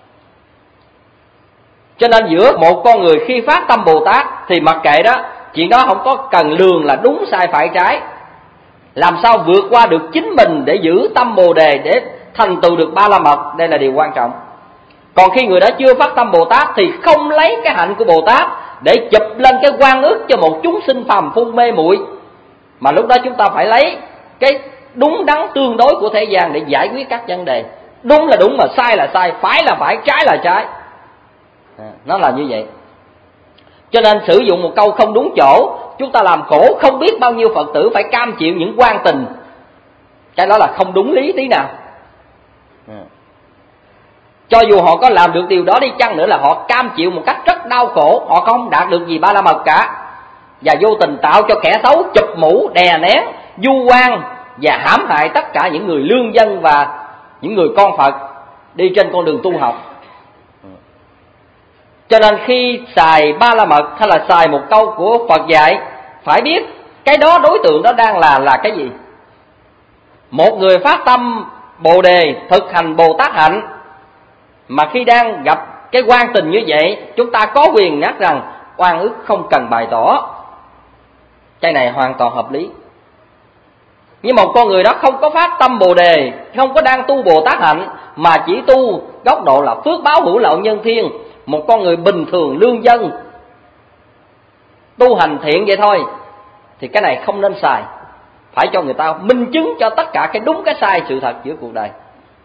S2: Cho nên giữa một con người khi phát tâm Bồ Tát thì mặc kệ đó, chuyện đó không có cần lường là đúng sai phải trái. Làm sao vượt qua được chính mình để giữ tâm Bồ Đề, để thành tựu được Ba La Mật, đây là điều quan trọng. Còn khi người đã chưa phát tâm Bồ Tát thì không lấy cái hạnh của Bồ Tát để chụp lên cái oan ức cho một chúng sinh phàm phu mê muội, mà lúc đó chúng ta phải lấy cái đúng đắn tương đối của thế gian để giải quyết các vấn đề. Đúng là đúng mà sai là sai, phải là phải, trái là trái. Nó là như vậy. Cho nên sử dụng một câu không đúng chỗ, chúng ta làm khổ không biết bao nhiêu Phật tử phải cam chịu những oan tình. Cái đó là không đúng lý tí nào. Cho dù họ có làm được điều đó đi chăng nữa là họ cam chịu một cách rất đau khổ. Họ không đạt được gì Ba La Mật cả, và vô tình tạo cho kẻ xấu chụp mũ, đè nén, vu oan và hãm hại tất cả những người lương dân và những người con Phật đi trên con đường tu học. Cho nên khi xài Ba La Mật hay là xài một câu của Phật dạy, phải biết cái đó đối tượng đó đang là cái gì. Một người phát tâm Bồ Đề, thực hành Bồ Tát hạnh, mà khi đang gặp cái oan tình như vậy, chúng ta có quyền nhắc rằng oan ức không cần bày tỏ. Cái này hoàn toàn hợp lý. Nhưng một con người đó không có phát tâm Bồ Đề, không có đang tu Bồ Tát hạnh, mà chỉ tu góc độ là phước báo hữu lậu nhân thiên, một con người bình thường lương dân tu hành thiện vậy thôi, thì cái này không nên xài. Phải cho người ta minh chứng cho tất cả cái đúng cái sai sự thật giữa cuộc đời.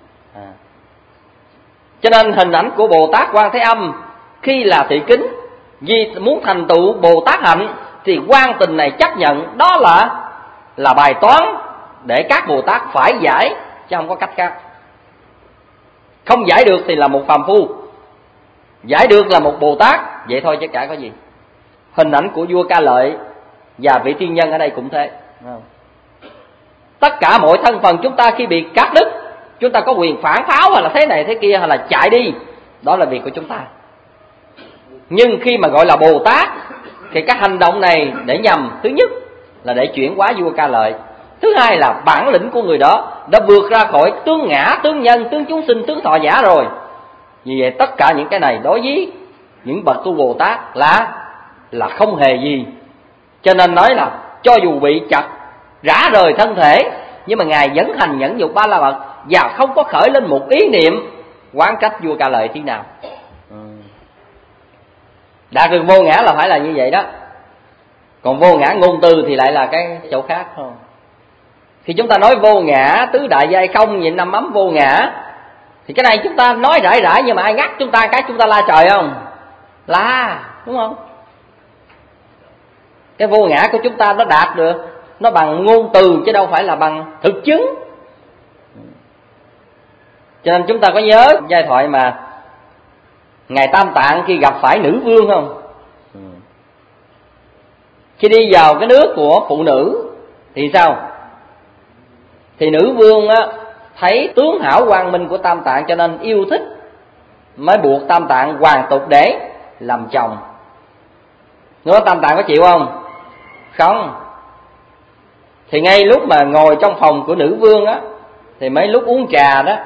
S2: Cho nên hình ảnh của Bồ Tát Quan Thế Âm khi là thị kính, vì muốn thành tựu Bồ Tát hạnh thì oan tình này chấp nhận đó là bài toán để các Bồ Tát phải giải, chứ không có cách khác. Không giải được thì là một phàm phu, giải được là một Bồ Tát, vậy thôi chứ chả có gì. Hình ảnh của vua Ca Lợi và vị tiên nhân ở đây cũng thế. Tất cả mọi thân phần chúng ta khi bị cắt đứt Chúng ta có quyền phản pháo hay là thế này thế kia hay là chạy đi, đó là việc của chúng ta. Nhưng khi mà gọi là Bồ Tát thì các hành động này để nhằm, thứ nhất là để chuyển hóa vua Ca Lợi, thứ hai là bản lĩnh của người đó đã vượt ra khỏi tướng ngã, tướng nhân, tướng chúng sinh, tướng thọ giả rồi. Vì vậy tất cả những cái này đối với những bậc tu Bồ Tát là không hề gì. Cho nên nói là cho dù bị chặt rã rời thân thể, nhưng mà Ngài vẫn hành nhẫn nhục ba la mật và không có khởi lên một ý niệm oán trách vua Ca Lợi tí nào. Đạt được vô ngã là phải là như vậy đó. Còn vô ngã ngôn từ thì lại là cái chỗ khác thôi. Khi chúng ta nói vô ngã, tứ đại giai không, vậy năm ấm vô ngã, thì cái này chúng ta nói rải rải, nhưng mà ai ngắt chúng ta cái chúng ta la trời không? La, đúng không? Cái vô ngã của chúng ta nó đạt được, nó bằng ngôn từ chứ đâu phải là bằng thực chứng. Cho nên chúng ta có nhớ giai thoại mà Ngài Tam Tạng khi gặp phải nữ vương không? Khi đi vào cái nước của phụ nữ thì sao? Thì nữ vương á, thấy tướng hảo quang minh của Tam Tạng cho nên yêu thích, mới buộc Tam Tạng hoàn tục để làm chồng. Nói Tam Tạng có chịu không? Không. Thì ngay lúc mà ngồi trong phòng của nữ vương á, thì mấy lúc uống trà đó,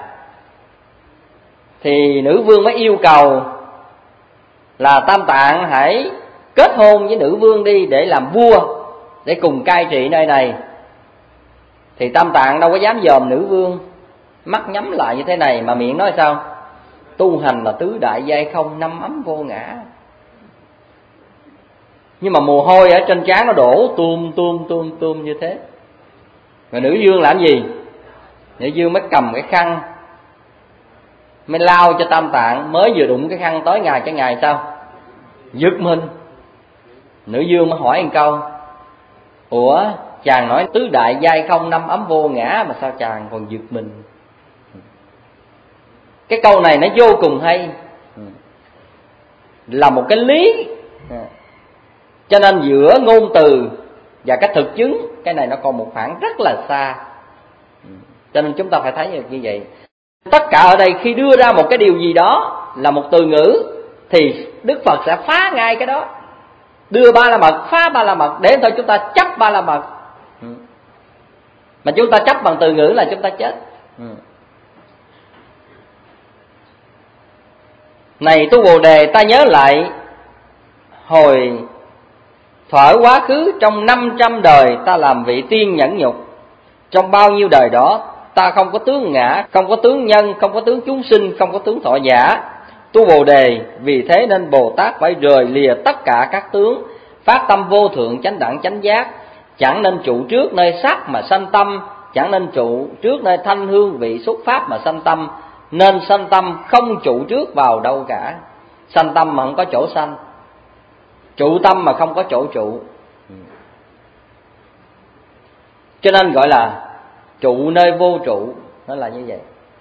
S2: thì nữ vương mới yêu cầu là Tam Tạng hãy kết hôn với nữ vương đi để làm vua, để cùng cai trị nơi này. Thì Tam Tạng đâu có dám dòm nữ vương, mắt nhắm lại như thế này mà miệng nói sao? Tu hành là tứ đại giai không, năm ấm vô ngã. Nhưng mà mồ hôi ở trên trán nó đổ tuôn như thế. Rồi nữ vương làm gì? Nữ vương mới cầm cái khăn, mới lao cho Tam Tạng, mới vừa đụng cái khăn tới Ngài cho Ngài sao? Giật mình. Nữ vương mới hỏi một câu: ủa, chàng nói tứ đại giai không, năm ấm vô ngã mà sao chàng còn giật mình? Cái câu này nó vô cùng hay, là một cái lý. Cho nên giữa ngôn từ và cái thực chứng, cái này nó còn một khoảng rất là xa. Cho nên chúng ta phải thấy như vậy. Tất cả ở đây khi đưa ra một cái điều gì đó là một từ ngữ, thì Đức Phật sẽ phá ngay cái đó. Đưa ba la mật, phá ba la mật, để thôi chúng ta chấp ba la mật. Mà chúng ta chấp bằng từ ngữ là chúng ta chết. Này tu Bồ Đề, ta nhớ lại hồi thuở quá khứ, trong 500 đời ta làm vị tiên nhẫn nhục. Trong bao nhiêu đời đó ta không có tướng ngã, không có tướng nhân, không có tướng chúng sinh, không có tướng thọ giả. Tu Bồ Đề, vì thế nên Bồ Tát phải rời lìa tất cả các tướng, phát tâm vô thượng chánh đẳng chánh giác. Chẳng nên trụ trước nơi sắc mà sanh tâm, chẳng nên trụ trước nơi thanh hương vị xuất pháp mà sanh tâm. Nên sanh tâm không trụ trước vào đâu cả. Sanh tâm mà không có chỗ sanh, trụ tâm mà không có chỗ trụ. Cho nên gọi là trụ nơi vô trụ, nó là như vậy.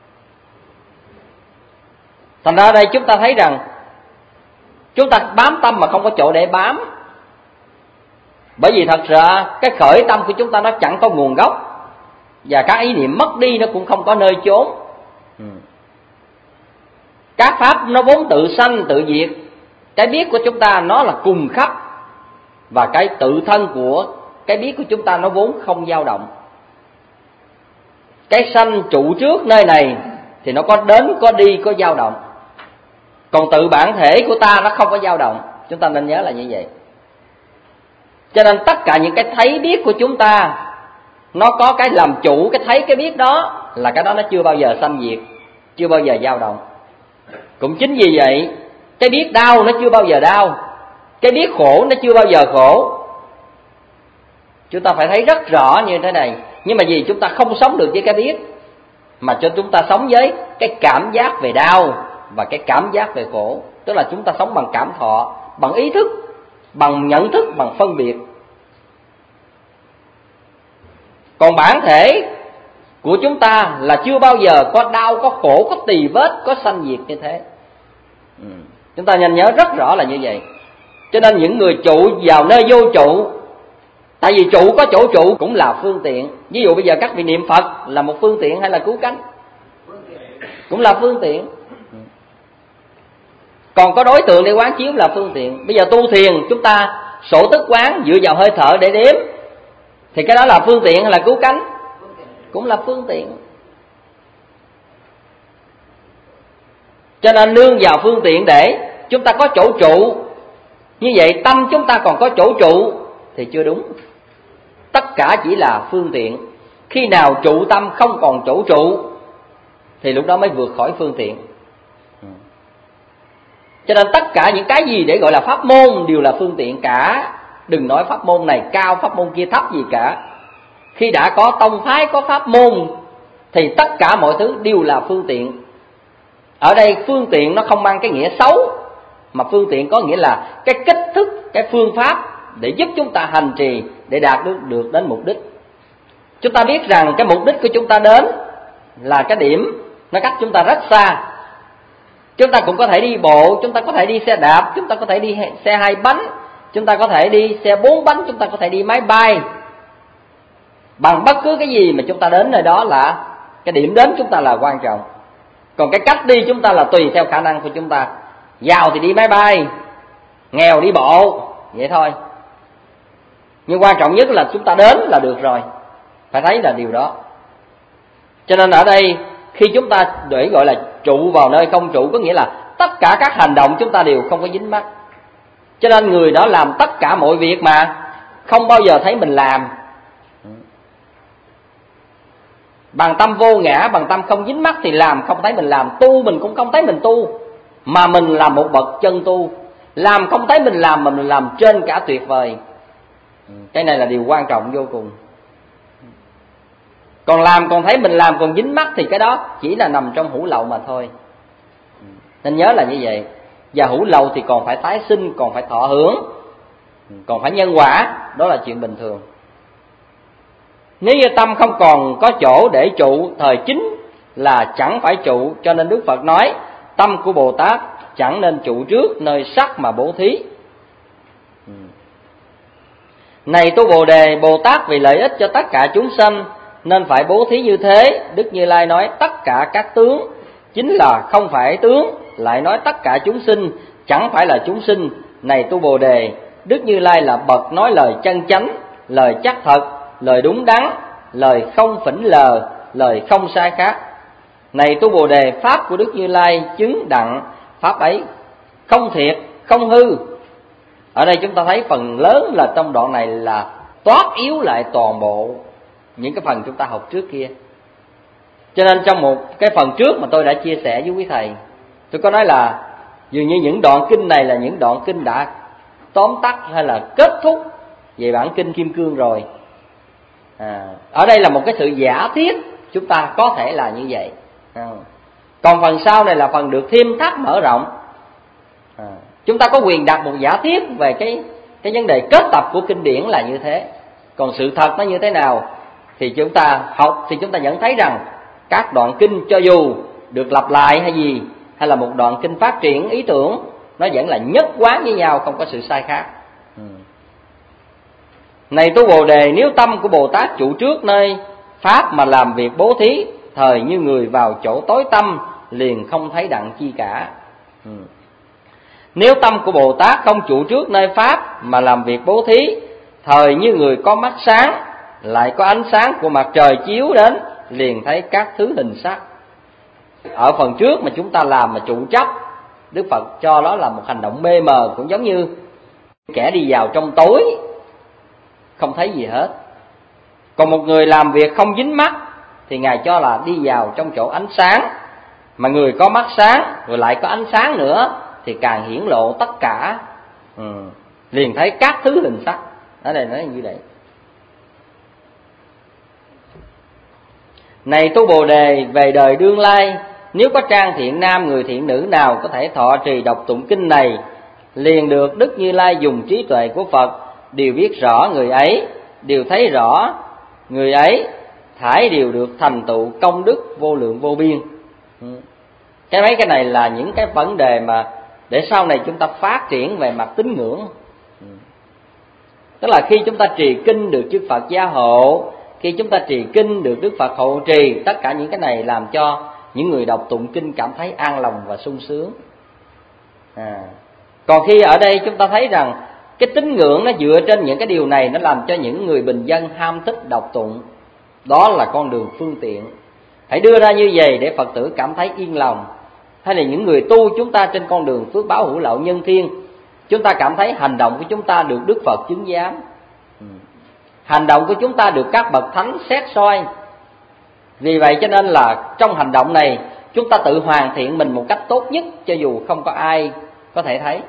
S2: Thành ra đây chúng ta thấy rằng chúng ta bám tâm mà không có chỗ để bám. Bởi vì thật ra cái khởi tâm của chúng ta nó chẳng có nguồn gốc, và các ý niệm mất đi nó cũng không có nơi chốn. Các pháp nó vốn tự sanh tự diệt. Cái biết của chúng ta nó là cùng khắp, và cái tự thân của cái biết của chúng ta nó vốn không dao động. Cái sanh trụ trước nơi này thì nó có đến có đi có dao động, còn tự bản thể của ta nó không có dao động. Chúng ta nên nhớ là như vậy. Cho nên tất cả những cái thấy biết của chúng ta, nó có cái làm chủ cái thấy cái biết đó, là cái đó nó chưa bao giờ sanh diệt, chưa bao giờ dao động. Cũng chính vì vậy, cái biết đau nó chưa bao giờ đau, cái biết khổ nó chưa bao giờ khổ. Chúng ta phải thấy rất rõ như thế này. Nhưng mà vì chúng ta không sống được với cái biết, mà cho chúng ta sống với cái cảm giác về đau và cái cảm giác về khổ. Tức là chúng ta sống bằng cảm thọ, bằng ý thức, bằng nhận thức, bằng phân biệt. Còn bản thể của chúng ta là chưa bao giờ có đau, có khổ, có tỳ vết, có sanh diệt như thế. Chúng ta nên nhớ rất rõ là như vậy. Cho nên những người trụ vào nơi vô trụ, tại vì trụ có chỗ trụ cũng là phương tiện. Ví dụ bây giờ các vị niệm Phật là một phương tiện hay là cứu cánh? cũng là phương tiện. Còn có đối tượng để quán chiếu là phương tiện. Bây giờ tu thiền chúng ta sổ tức quán dựa vào hơi thở để đếm, thì cái đó là phương tiện hay là cứu cánh? Cũng là phương tiện. Cho nên nương vào phương tiện để chúng ta có chỗ trụ. Như vậy tâm chúng ta còn có chỗ trụ thì chưa đúng. Tất cả chỉ là phương tiện. Khi nào trụ tâm không còn chỗ trụ thì lúc đó mới vượt khỏi phương tiện. Cho nên tất cả những cái gì để gọi là pháp môn đều là phương tiện cả. Đừng nói pháp môn này cao, pháp môn kia thấp gì cả. Khi đã có tông phái, có pháp môn thì tất cả mọi thứ đều là phương tiện. Ở đây phương tiện nó không mang cái nghĩa xấu, mà phương tiện có nghĩa là cái cách thức, cái phương pháp để giúp chúng ta hành trì để đạt được đến mục đích. Chúng ta biết rằng cái mục đích của chúng ta đến là cái điểm nó cách chúng ta rất xa. Chúng ta cũng có thể đi bộ, chúng ta có thể đi xe đạp, chúng ta có thể đi xe 2 bánh, chúng ta có thể đi xe 4 bánh, chúng ta có thể đi máy bay. Bằng bất cứ cái gì mà chúng ta đến nơi đó là cái điểm đến chúng ta là quan trọng. Còn cái cách đi chúng ta là tùy theo khả năng của chúng ta. Giàu thì đi máy bay, nghèo đi bộ, vậy thôi. Nhưng quan trọng nhất là chúng ta đến là được rồi. Phải thấy là điều đó. Cho nên ở đây khi chúng ta để gọi là trụ vào nơi không trụ, có nghĩa là tất cả các hành động chúng ta đều không có dính mắc. Cho nên người đó làm tất cả mọi việc mà không bao giờ thấy mình làm. Bằng tâm vô ngã, bằng tâm không dính mắc thì làm không thấy mình làm. Tu mình cũng không thấy mình tu, mà mình là một bậc chân tu. Làm không thấy mình làm mà mình làm trên cả tuyệt vời. Cái này là điều quan trọng vô cùng. Còn làm còn thấy mình làm còn dính mắc thì cái đó chỉ là nằm trong hữu lậu mà thôi. Nên nhớ là như vậy. Và hữu lậu thì còn phải tái sinh, còn phải thọ hưởng, còn phải nhân quả. Đó là chuyện bình thường. Nếu như tâm không còn có chỗ để trụ, thời chính là chẳng phải trụ. Cho nên Đức Phật nói tâm của Bồ Tát chẳng nên trụ trước nơi sắc mà bố thí. Này tu Bồ Đề, Bồ Tát vì lợi ích cho tất cả chúng sanh nên phải bố thí như thế. Đức Như Lai nói tất cả các tướng chính là không phải tướng, lại nói tất cả chúng sinh chẳng phải là chúng sinh. Này tu Bồ Đề, Đức Như Lai là bậc nói lời chân chánh, lời chắc thật, lời đúng đắn, lời không phỉnh lờ, lời không sai khác. Này tu Bồ Đề, pháp của Đức Như Lai chứng đặng, pháp ấy không thiệt, không hư. Ở đây chúng ta thấy phần lớn là trong đoạn này là toát yếu lại toàn bộ những cái phần chúng ta học trước kia. Cho nên trong một cái phần trước mà tôi đã chia sẻ với quý thầy, tôi có nói là dường như những đoạn kinh này là những đoạn kinh đã tóm tắt hay là kết thúc về bản kinh Kim Cương rồi. Ở đây là một cái sự giả thiết, chúng ta có thể là như vậy. Còn phần sau này là phần được thêm thắt mở rộng. Chúng ta có quyền đặt một giả thiết về cái vấn đề kết tập của kinh điển là như thế. Còn sự thật nó như thế nào thì chúng ta học thì chúng ta vẫn thấy rằng các đoạn kinh cho dù được lặp lại hay gì, hay là một đoạn kinh phát triển ý tưởng, nó vẫn là nhất quán với nhau, không có sự sai khác. Này tu Bồ Đề, nếu tâm của Bồ Tát trụ trước nơi pháp mà làm việc bố thí, thời như người vào chỗ tối tăm liền không thấy đặng chi cả. Nếu tâm của Bồ Tát không trụ trước nơi pháp mà làm việc bố thí, thời như người có mắt sáng, lại có ánh sáng của mặt trời chiếu đến, liền thấy các thứ hình sắc. Ở phần trước mà chúng ta làm mà trụ chấp, Đức Phật cho đó là một hành động mê mờ, cũng giống như kẻ đi vào trong tối không thấy gì hết. Còn một người làm việc không dính mắt thì Ngài cho là đi vào trong chỗ ánh sáng. Mà người có mắt sáng rồi lại có ánh sáng nữa thì càng hiển lộ tất cả, liền thấy các thứ hình sắc. Ở đây nói như vậy. Này tu Bồ Đề, về đời đương lai, nếu có trang thiện nam, người thiện nữ nào có thể thọ trì đọc tụng kinh này, liền được Đức Như Lai dùng trí tuệ của Phật, đều biết rõ người ấy, đều thấy rõ người ấy, thải đều được thành tựu công đức vô lượng vô biên. Mấy cái này là những cái vấn đề mà để sau này chúng ta phát triển về mặt tín ngưỡng. Tức là khi chúng ta trì kinh được chư Phật gia hộ, khi chúng ta trì kinh được Đức Phật hộ trì, tất cả những cái này làm cho những người đọc tụng kinh cảm thấy an lòng và sung sướng. Còn khi ở đây chúng ta thấy rằng cái tín ngưỡng nó dựa trên những cái điều này, nó làm cho những người bình dân ham thích đọc tụng. Đó là con đường phương tiện. Hãy đưa ra như vậy để Phật tử cảm thấy yên lòng. Hay là những người tu chúng ta trên con đường phước báo hữu lậu nhân thiên, chúng ta cảm thấy hành động của chúng ta được Đức Phật chứng giám, hành động của chúng ta được các bậc thánh xét soi. Vì vậy cho nên là trong hành động này chúng ta tự hoàn thiện mình một cách tốt nhất, cho dù không có ai có thể thấy.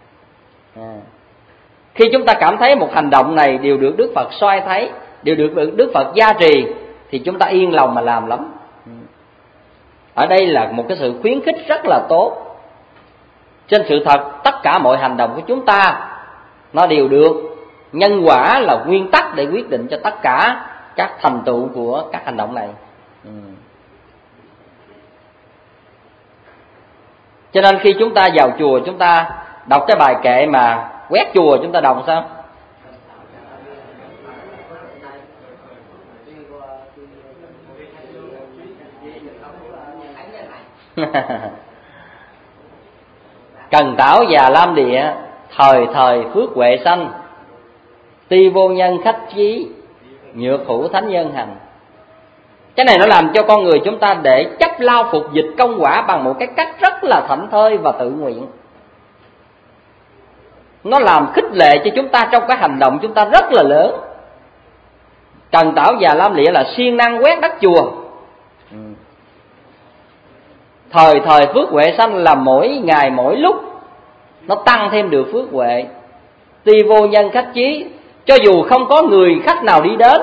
S2: Khi chúng ta cảm thấy một hành động này đều được Đức Phật soi thấy, đều được Đức Phật gia trì, thì chúng ta yên lòng mà làm lắm. Ở đây là một cái sự khuyến khích rất là tốt. Trên sự thật, tất cả mọi hành động của chúng ta nó đều được nhân quả là nguyên tắc để quyết định cho tất cả các thành tựu của các hành động này. Cho nên khi chúng ta vào chùa, chúng ta đọc cái bài kệ mà quét chùa, chúng ta đọc sao? Cần tảo già lam địa, thời thời phước huệ sanh, ti vô nhân khách chí, nhược hữu thánh nhân hành. Cái này nó làm cho con người chúng ta để chấp lao phục dịch công quả bằng một cái cách rất là thảnh thơi và tự nguyện. Nó làm khích lệ cho chúng ta trong cái hành động chúng ta rất là lớn. Cần tảo già lam địa là siêng năng quét đất chùa. Thời thời phước huệ sanh là mỗi ngày mỗi lúc nó tăng thêm được phước huệ. Ti vô nhân khách chí, cho dù không có người khách nào đi đến,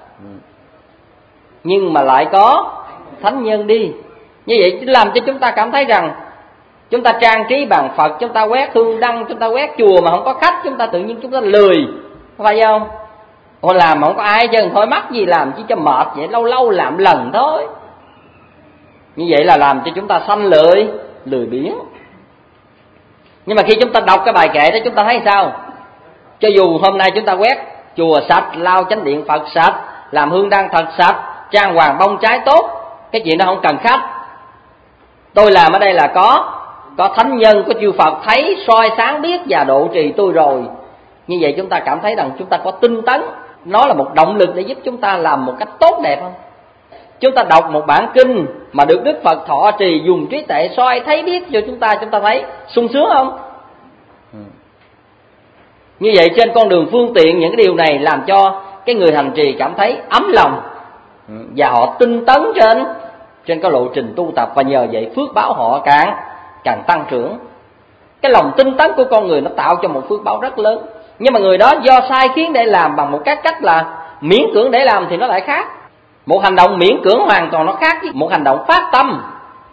S2: nhưng mà lại có thánh nhân đi. Như vậy làm cho chúng ta cảm thấy rằng chúng ta trang trí bàn Phật, chúng ta quét hương đăng, chúng ta quét chùa mà không có khách, chúng ta tự nhiên chúng ta lười, phải không? Còn làm mà không có ai chứ thôi mắc gì làm chỉ cho mệt vậy, lâu lâu làm lần thôi. Như vậy là làm cho chúng ta sanh lười biếng. Nhưng mà khi chúng ta đọc cái bài kệ đó, chúng ta thấy sao? Cho dù hôm nay chúng ta quét chùa sạch, lau chánh điện Phật sạch, làm hương đăng thật sạch, trang hoàng bông trái tốt, cái chuyện đó không cần khách. Tôi làm ở đây là có thánh nhân, có chư Phật thấy, soi sáng biết và độ trì tôi rồi. Như vậy chúng ta cảm thấy rằng chúng ta có tinh tấn. Nó là một động lực để giúp chúng ta làm một cách tốt đẹp không? Chúng ta đọc một bản kinh mà được Đức Phật thọ trì, dùng trí tuệ soi thấy biết cho chúng ta thấy sung sướng không? Như vậy trên con đường phương tiện, những cái điều này làm cho cái người hành trì cảm thấy ấm lòng, và họ tinh tấn trên cái lộ trình tu tập, và nhờ vậy phước báo họ càng tăng trưởng. Cái lòng tinh tấn của con người nó tạo cho một phước báo rất lớn. Nhưng mà người đó do sai khiến để làm bằng một cách là miễn cưỡng để làm thì nó lại khác. Một hành động miễn cưỡng hoàn toàn nó khác với một hành động phát tâm.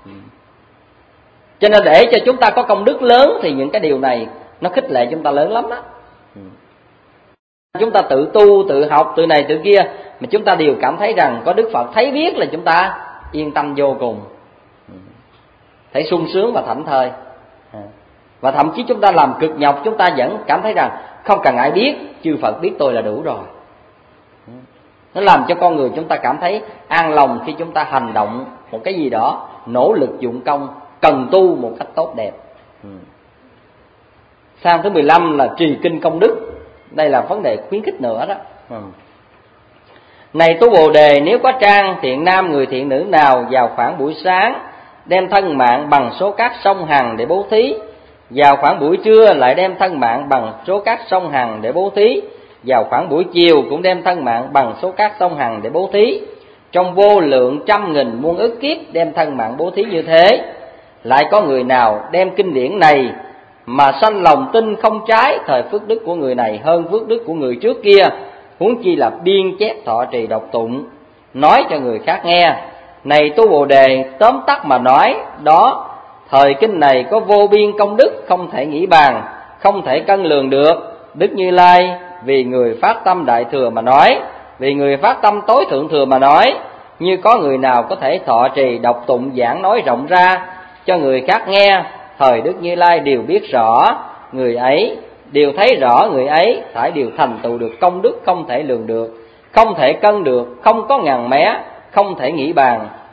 S2: Cho nên để cho chúng ta có công đức lớn thì những cái điều này nó khích lệ chúng ta lớn lắm đó. Chúng ta tự tu, tự học, tự này tự kia, mà chúng ta đều cảm thấy rằng có Đức Phật thấy biết là chúng ta yên tâm vô cùng, thấy sung sướng và thảnh thơi. Và thậm chí chúng ta làm cực nhọc, chúng ta vẫn cảm thấy rằng không cần ai biết, chư Phật biết tôi là đủ rồi. Nó làm cho con người chúng ta cảm thấy an lòng khi chúng ta hành động một cái gì đó, nỗ lực dụng công, cần tu một cách tốt đẹp. Sang thứ 15 là trì kinh công đức. Đây là vấn đề khuyến khích nữa đó. Này tu Bồ Đề, nếu có trang thiện nam người thiện nữ nào vào khoảng buổi sáng đem thân mạng bằng số cát sông Hằng để bố thí, vào khoảng buổi trưa lại đem thân mạng bằng số cát sông Hằng để bố thí, vào khoảng buổi chiều cũng đem thân mạng bằng số cát sông Hằng để bố thí, trong vô lượng trăm nghìn muôn ức kiếp đem thân mạng bố thí như thế, lại có người nào đem kinh điển này mà sanh lòng tin không trái, thời phước đức của người này hơn phước đức của người trước kia, huống chi là biên chép thọ trì đọc tụng, nói cho người khác nghe. Này tu Bồ Đề, tóm tắt mà nói đó, thời kinh này có vô biên công đức, không thể nghĩ bàn, không thể cân lường được. Đức Như Lai vì người phát tâm đại thừa mà nói, vì người phát tâm tối thượng thừa mà nói, như có người nào có thể thọ trì đọc tụng giảng nói rộng ra cho người khác nghe, thời Đức Như Lai đều biết rõ người ấy, đều thấy rõ người ấy phải đều thành tựu được công đức không thể lường được, không thể cân được, không có ngàn mé, không thể nghĩ bàn.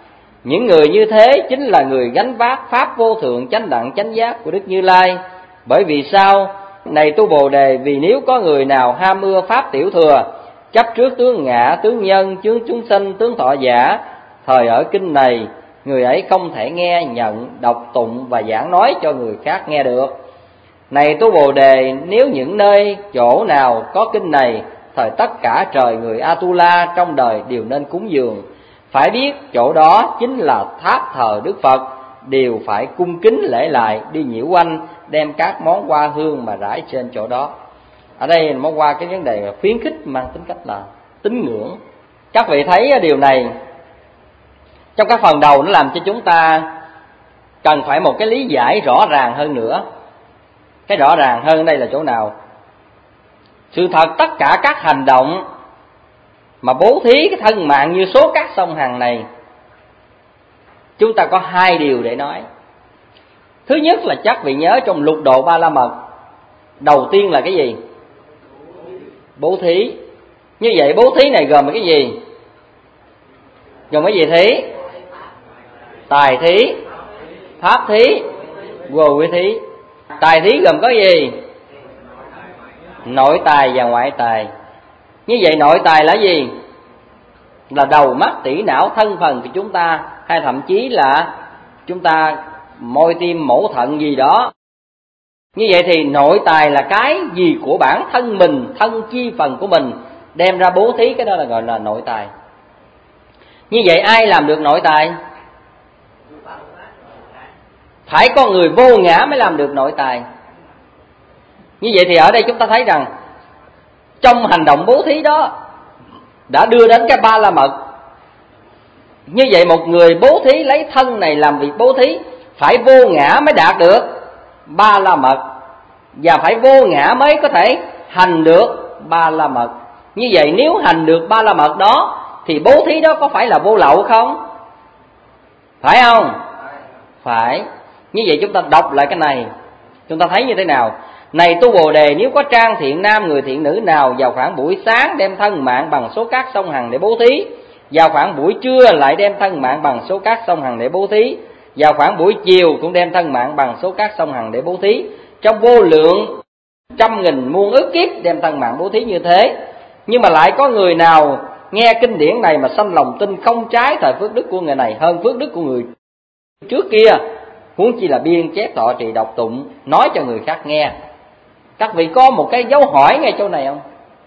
S2: Những người như thế chính là người gánh vác pháp vô thượng chánh đẳng chánh giác của Đức Như Lai. Bởi vì sao? Này tu Bồ Đề, vì nếu có người nào ham ưa pháp tiểu thừa, chấp trước tướng ngã, tướng nhân, tướng chúng sanh, tướng thọ giả, thời ở kinh này, người ấy không thể nghe, nhận, đọc tụng và giảng nói cho người khác nghe được. Này tu Bồ Đề, nếu những nơi chỗ nào có kinh này, thời tất cả trời người Atula trong đời đều nên cúng dường. Phải biết chỗ đó chính là tháp thờ Đức Phật, đều phải cung kính lễ lại, đi nhiễu quanh, đem các món hoa hương mà rải trên chỗ đó. Ở đây món hoa cái vấn đề khuyến khích mang tính cách là tín ngưỡng. Các vị thấy điều này trong các phần đầu nó làm cho chúng ta cần phải một cái lý giải rõ ràng hơn nữa. Cái rõ ràng hơn ở đây là chỗ nào? Sự thật tất cả các hành động mà bố thí cái thân mạng như số các sông Hằng này, chúng ta có hai điều để nói. Thứ nhất là chắc vị nhớ trong lục độ Ba La Mật, đầu tiên là cái gì? Bố thí. Như vậy bố thí này gồm cái gì? Gồm cái gì thí? Tài thí, pháp thí, vô vi thí. Tài thí gồm có gì? Nội tài và ngoại tài. Như vậy nội tài là gì? Là đầu mắt tỷ não thân phần của chúng ta, hay thậm chí là chúng ta môi tim mổ thận gì đó. Như vậy thì nội tài là cái gì của bản thân mình, thân chi phần của mình đem ra bố thí, cái đó là gọi là nội tài. Như vậy ai làm được nội tài? Phải có người vô ngã mới làm được nội tài. Như vậy thì ở đây chúng ta thấy rằng trong hành động bố thí đó đã đưa đến cái Ba La Mật. Như vậy một người bố thí lấy thân này làm việc bố thí, phải vô ngã mới đạt được Ba La Mật, và phải vô ngã mới có thể hành được Ba La Mật. Như vậy nếu hành được Ba La Mật đó thì bố thí đó có phải là vô lậu không? Phải không? Phải. Như vậy chúng ta đọc lại cái này, chúng ta thấy như thế nào? Này tu Bồ Đề, nếu có trang thiện nam người thiện nữ nào vào khoảng buổi sáng đem thân mạng bằng số cát sông Hằng để bố thí, vào khoảng buổi trưa lại đem thân mạng bằng số cát sông Hằng để bố thí, vào khoảng buổi chiều cũng đem thân mạng bằng số cát sông Hằng để bố thí, trong vô lượng trăm nghìn muôn ức kiếp đem thân mạng bố thí như thế, nhưng mà lại có người nào nghe kinh điển này mà sanh lòng tin không trái, thời phước đức của người này hơn phước đức của người trước kia, huống chi là biên chép thọ trì đọc tụng nói cho người khác nghe. Các vị có một cái dấu hỏi ngay chỗ này không?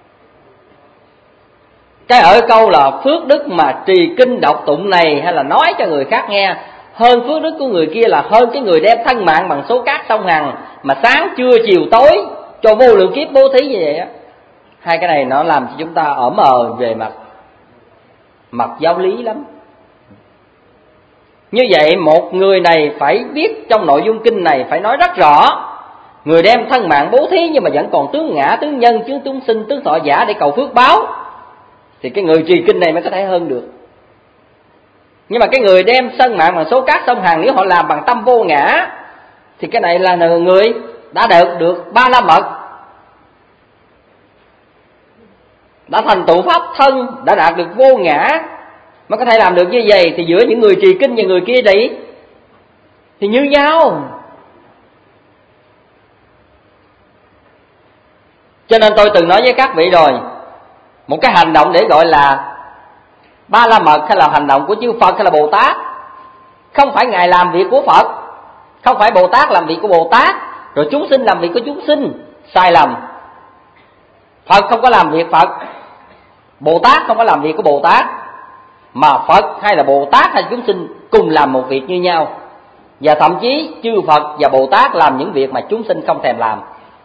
S2: Cái ở câu là phước đức mà trì kinh đọc tụng này hay là nói cho người khác nghe hơn phước đức của người kia là hơn cái người đem thân mạng bằng số cát sông Hằng mà sáng trưa chiều tối cho vô lượng kiếp bố thí như vậy á. Hai cái này nó làm cho chúng ta ở mờ về mặt giáo lý lắm. Như vậy một người này phải biết trong nội dung kinh này phải nói rất rõ, người đem thân mạng bố thí nhưng mà vẫn còn tướng ngã, tướng nhân, tướng chúng sinh, tướng thọ giả để cầu phước báo, thì cái người trì kinh này mới có thể hơn được. Nhưng mà cái người đem thân mạng bằng số cát sông Hằng, nếu họ làm bằng tâm vô ngã thì cái này là người đã được Ba La Mật, đã thành tựu pháp thân, đã đạt được vô ngã mới có thể làm được như vậy. Thì giữa những người trì kinh và người kia thì như nhau. Cho nên tôi từng nói với các vị rồi, một cái hành động để gọi là Ba La Mật hay là hành động của chư Phật hay là Bồ Tát, không phải Ngài làm việc của Phật, không phải Bồ Tát làm việc của Bồ Tát, rồi chúng sinh làm việc của chúng sinh. Sai lầm. Phật không có làm việc Phật, Bồ Tát không có làm việc của Bồ Tát, mà Phật hay là Bồ Tát hay chúng sinh cùng làm một việc như nhau. Và thậm chí chư Phật và Bồ Tát làm những việc mà chúng sinh không thèm làm,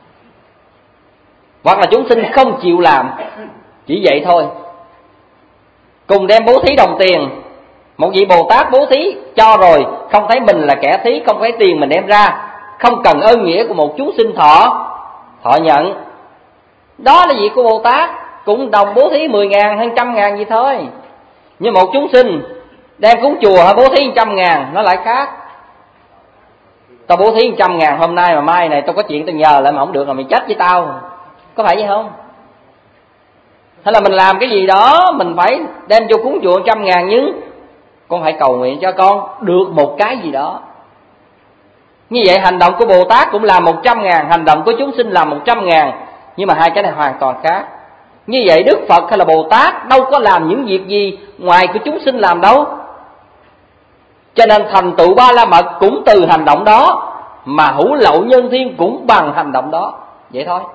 S2: hoặc là chúng sinh không chịu làm, chỉ vậy thôi. Cùng đem bố thí đồng tiền, một vị Bồ Tát bố thí cho rồi, không thấy mình là kẻ thí, không thấy tiền mình đem ra, không cần ơn nghĩa của một chúng sinh thọ nhận. Đó là việc của Bồ Tát, cũng đồng bố thí 10.000 hay 100.000 gì thôi. Nhưng một chúng sinh đem cúng chùa hay bố thí 100.000 nó lại khác. Tao bố thí 100.000 hôm nay mà mai này tao có chuyện tao nhờ lại mà không được là mày chết với tao, có phải vậy không? Hay là mình làm cái gì đó mình phải đem vô cúng chùa 100.000, nhưng con hãy cầu nguyện cho con được một cái gì đó. Như vậy hành động của Bồ Tát cũng là 100.000, hành động của chúng sinh là 100.000, nhưng mà hai cái này hoàn toàn khác. Như vậy Đức Phật hay là Bồ Tát đâu có làm những việc gì ngoài của chúng sinh làm đâu. Cho nên thành tựu Ba La Mật cũng từ hành động đó, mà Hữu Lậu Nhân Thiên cũng bằng hành động đó. Vậy thôi.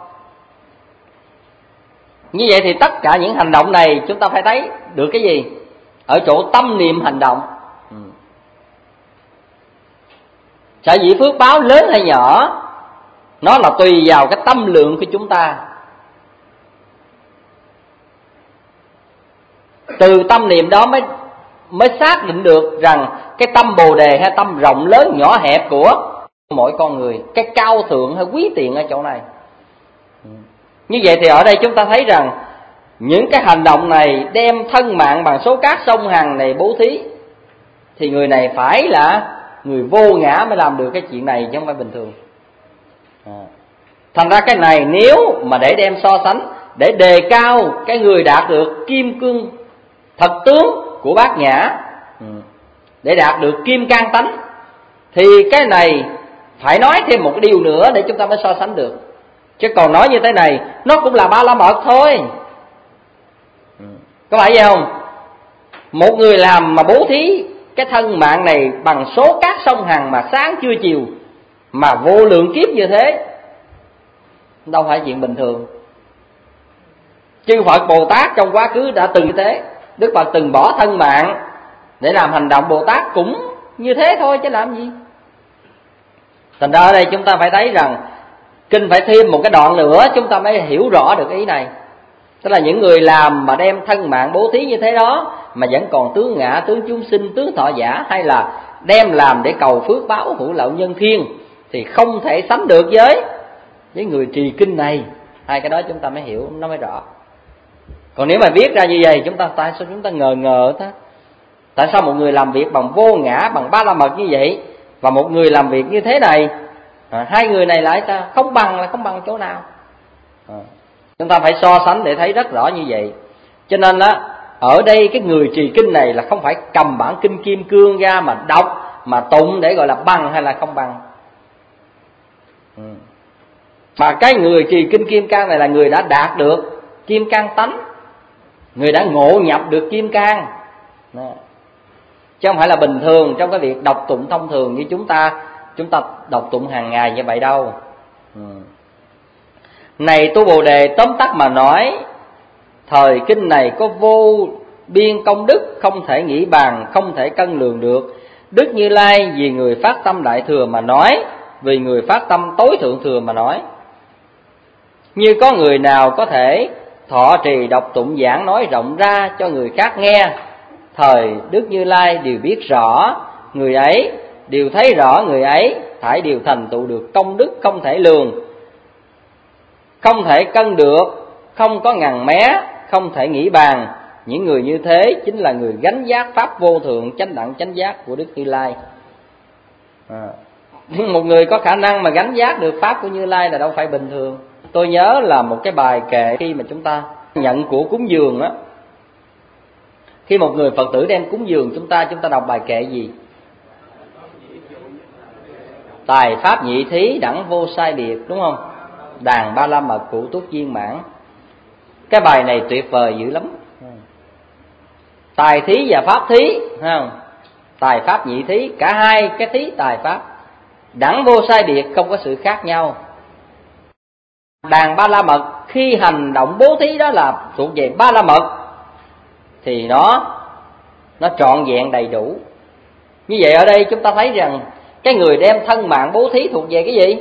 S2: Như vậy thì tất cả những hành động này chúng ta phải thấy được cái gì? Ở chỗ tâm niệm hành động. Sở dĩ phước báo lớn hay nhỏ, nó là tùy vào cái tâm lượng của chúng ta. Từ tâm niệm đó mới xác định được rằng cái tâm Bồ Đề hay tâm rộng lớn nhỏ hẹp của mỗi con người, cái cao thượng hay quý tiện ở chỗ này. Như vậy thì ở đây chúng ta thấy rằng những cái hành động này đem thân mạng bằng số cát sông Hằng này bố thí, thì người này phải là người vô ngã mới làm được cái chuyện này, chứ không phải bình thường. Thành ra cái này nếu mà để đem so sánh, để đề cao cái người đạt được kim cương thật tướng của Bát Nhã, để đạt được kim cang tánh, thì cái này phải nói thêm một cái điều nữa để chúng ta mới so sánh được. Chứ còn nói như thế này, nó cũng là Ba La Mật thôi. Có phải vậy không? Một người làm mà bố thí cái thân mạng này bằng số cát sông Hằng mà sáng trưa chiều, mà vô lượng kiếp như thế, đâu phải chuyện bình thường. Chư Phật Bồ Tát trong quá khứ đã từng như thế. Đức Phật từng bỏ thân mạng để làm hành động, Bồ Tát cũng như thế thôi chứ làm gì. Thành ra ở đây chúng ta phải thấy rằng kinh phải thêm một cái đoạn nữa chúng ta mới hiểu rõ được ý này. Tức là những người làm mà đem thân mạng bố thí như thế đó, mà vẫn còn tướng ngã, tướng chúng sinh, tướng thọ giả, hay là đem làm để cầu phước báo Hữu Lậu Nhân Thiên, thì không thể sánh được với người trì kinh này. Hai cái đó chúng ta mới hiểu, nó mới rõ. Còn nếu mà viết ra như vậy, tại sao chúng ta ngờ ta? Tại sao một người làm việc bằng vô ngã, bằng Ba La Mật như vậy, và một người làm việc như thế này, hai người này lại ta không bằng chỗ nào? Chúng ta phải so sánh để thấy rất rõ như vậy. Cho nên ở đây cái người trì kinh này là không phải cầm bản kinh Kim Cương ra mà đọc, mà tụng để gọi là bằng hay là không bằng. Mà cái người trì kinh Kim Cang này là người đã đạt được Kim Cang tánh, người đã ngộ nhập được Kim Cang, chứ không phải là bình thường trong cái việc đọc tụng thông thường như chúng ta đọc tụng hàng ngày như vậy đâu. Này tu Bồ Đề, tóm tắt mà nói, thời kinh này có vô biên công đức, không thể nghĩ bàn, không thể cân lường được. Đức Như Lai vì người phát tâm đại thừa mà nói, vì người phát tâm tối thượng thừa mà nói. Như có người nào có thể thọ trì đọc tụng giảng nói rộng ra cho người khác nghe, thời Đức Như Lai đều biết rõ người ấy, đều thấy rõ người ấy, thảy đều thành tựu được công đức không thể lường, không thể cân được, không có ngần mé, không thể nghĩ bàn. Những người như thế chính là người gánh giác pháp vô thượng chánh đẳng chánh giác của Đức Như Lai. Một người có khả năng mà gánh giác được pháp của Như Lai là đâu phải bình thường. Tôi nhớ là một cái bài kệ khi mà chúng ta nhận của cúng dường á, khi một người Phật tử đem cúng dường chúng ta đọc bài kệ gì? Tài pháp nhị thí đẳng vô sai biệt, đúng không? Đàn ba la mật cụ túc viên mãn. Cái bài này tuyệt vời dữ lắm. Tài thí và pháp thí, không? Tài pháp nhị thí, cả hai cái thí tài pháp đẳng vô sai biệt, không có sự khác nhau. Đàn ba la mật khi hành động bố thí đó là thuộc về ba la mật, thì nó trọn vẹn đầy đủ. Như vậy ở đây chúng ta thấy rằng cái người đem thân mạng bố thí thuộc về cái gì?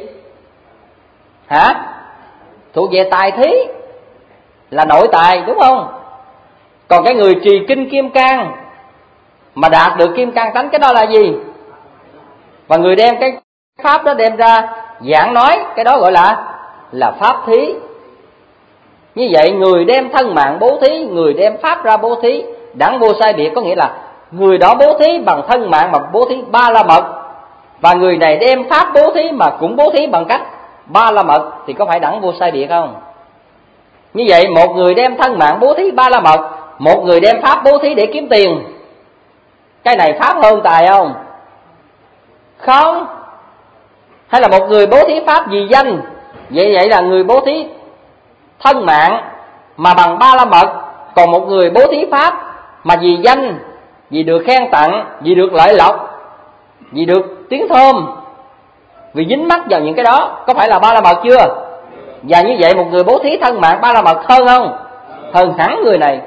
S2: Thuộc về tài thí, là nội tài, đúng không? Còn cái người trì kinh Kim Cang mà đạt được Kim Cang tánh, cái đó là gì? Và người đem cái pháp đó đem ra giảng nói, cái đó gọi là pháp thí. Như vậy người đem thân mạng bố thí, người đem pháp ra bố thí đẳng vô sai biệt, có nghĩa là người đó bố thí bằng thân mạng mà bố thí ba la mật, và người này đem pháp bố thí mà cũng bố thí bằng cách ba la mật, thì có phải đẳng vô sai biệt không? Như vậy một người đem thân mạng bố thí ba la mật, một người đem pháp bố thí để kiếm tiền, Cái này pháp hơn tài không? Không. Hay là một người bố thí pháp vì danh, vậy là người bố thí thân mạng mà bằng 3 la mật. Còn một người bố thí pháp mà vì danh, vì được khen tặng, vì được lợi lộc, vì được tiếng thơm, vì dính mắc vào những cái đó, có phải là 3 la mật chưa? Và như vậy một người bố thí thân mạng 3 la mật hơn không? Hơn hẳn người này.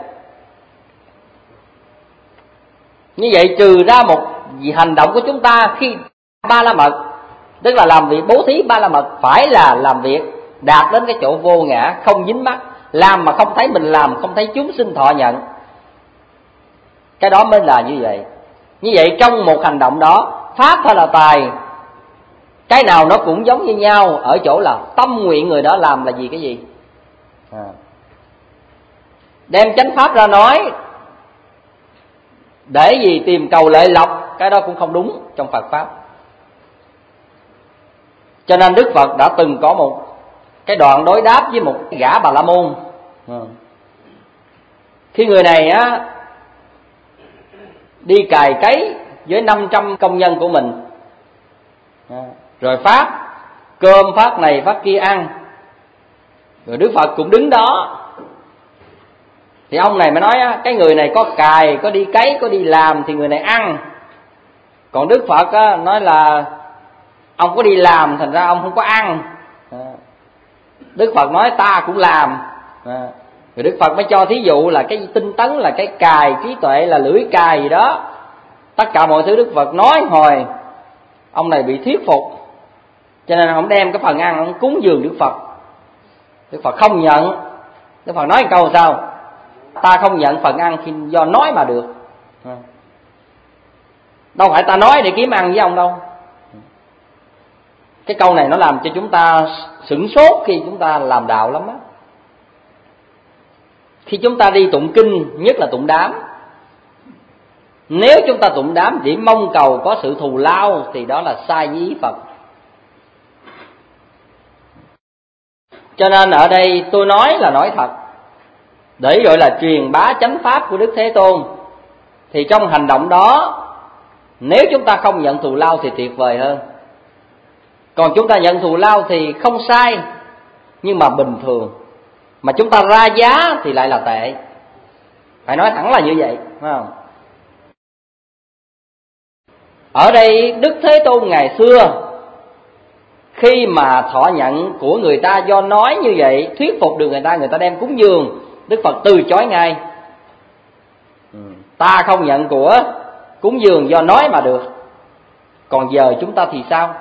S2: Như vậy trừ ra một hành động của chúng ta khi 3 la mật, tức là làm việc bố thí 3 la mật, phải là làm việc đạt đến cái chỗ vô ngã, không dính mắc, làm mà không thấy mình làm, không thấy chúng sinh thọ nhận, cái đó mới là như vậy. Như vậy trong một hành động đó, pháp hay là tài, cái nào nó cũng giống như nhau, ở chỗ là tâm nguyện người đó làm là gì, cái gì. Đem chánh pháp ra nói để gì tìm cầu lợi lộc, cái đó cũng không đúng trong Phật pháp. Cho nên Đức Phật đã từng có một cái đoạn đối đáp với một gã Bà La Môn. Khi người này á đi cày cấy với 500 công nhân của mình, rồi phát cơm phát này phát kia ăn, rồi Đức Phật cũng đứng đó. Thì ông này mới nói á, cái người này có cày, có đi cấy, có đi làm thì người này ăn. Còn Đức Phật á, nói là ông có đi làm thành ra ông không có ăn. Đức Phật nói ta cũng làm. Rồi Đức Phật mới cho thí dụ là cái tinh tấn là cái cài, trí tuệ là lưỡi cài gì đó. Tất cả mọi thứ Đức Phật nói hồi ông này bị thuyết phục, cho nên ông đem cái phần ăn ông cúng dường Đức Phật. Đức Phật không nhận. Đức Phật nói câu sao? Ta không nhận phần ăn khi do nói mà được. Đâu phải ta nói để kiếm ăn với ông đâu. Cái câu này nó làm cho chúng ta sửng sốt khi chúng ta làm đạo lắm á. Khi chúng ta đi tụng kinh, nhất là tụng đám, nếu chúng ta tụng đám chỉ mong cầu có sự thù lao thì đó là sai với ý Phật. Cho nên ở đây tôi nói là nói thật, để gọi là truyền bá chánh pháp của Đức Thế Tôn. Thì trong hành động đó, nếu chúng ta không nhận thù lao thì tuyệt vời hơn. Còn chúng ta nhận thù lao thì không sai, nhưng mà bình thường. Mà chúng ta ra giá thì lại là tệ. Phải nói thẳng là như vậy, phải không? Ở đây Đức Thế Tôn ngày xưa, khi mà thọ nhận của người ta do nói như vậy, thuyết phục được người ta đem cúng dường, Đức Phật từ chối ngay. Ta không nhận của cúng dường do nói mà được. Còn giờ chúng ta thì sao?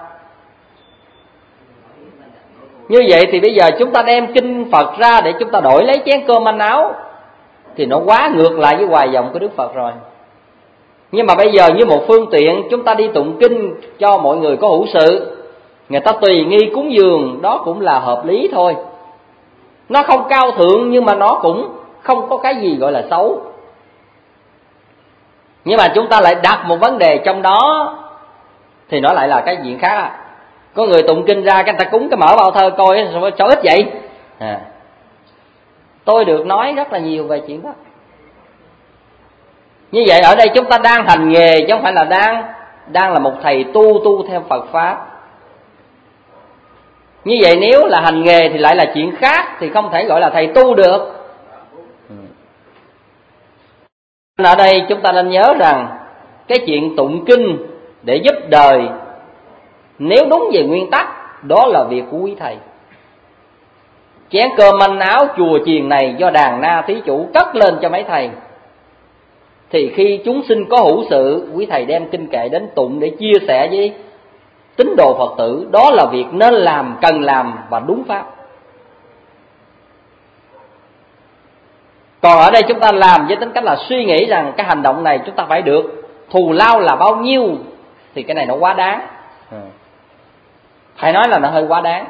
S2: Như vậy thì bây giờ chúng ta đem kinh Phật ra để chúng ta đổi lấy chén cơm manh áo, thì nó quá ngược lại với hoài vọng của Đức Phật rồi. Nhưng mà bây giờ như một phương tiện, chúng ta đi tụng kinh cho mọi người có hữu sự, người ta tùy nghi cúng dường, đó cũng là hợp lý thôi. Nó không cao thượng nhưng mà nó cũng không có cái gì gọi là xấu. Nhưng mà chúng ta lại đặt một vấn đề trong đó thì nó lại là cái chuyện khác à. Có người tụng kinh ra, cái người ta cúng cái mở bao thơ coi sao ít vậy. Tôi được nói rất là nhiều về chuyện đó. Như vậy ở đây chúng ta đang hành nghề chứ không phải là đang là một thầy tu theo Phật Pháp. Như vậy nếu là hành nghề thì lại là chuyện khác, thì không thể gọi là thầy tu được. Ở đây chúng ta nên nhớ rằng cái chuyện tụng kinh để giúp đời, nếu đúng về nguyên tắc, đó là việc của quý thầy. Chén cơm manh áo chùa chiền này do đàn na thí chủ cất lên cho mấy thầy, thì khi chúng sinh có hữu sự, quý thầy đem kinh kệ đến tụng để chia sẻ với tín đồ Phật tử, đó là việc nên làm, cần làm và đúng pháp. Còn ở đây chúng ta làm với tính cách là suy nghĩ rằng cái hành động này chúng ta phải được thù lao là bao nhiêu, thì cái này nó quá đáng. Phải nói là nó hơi quá đáng.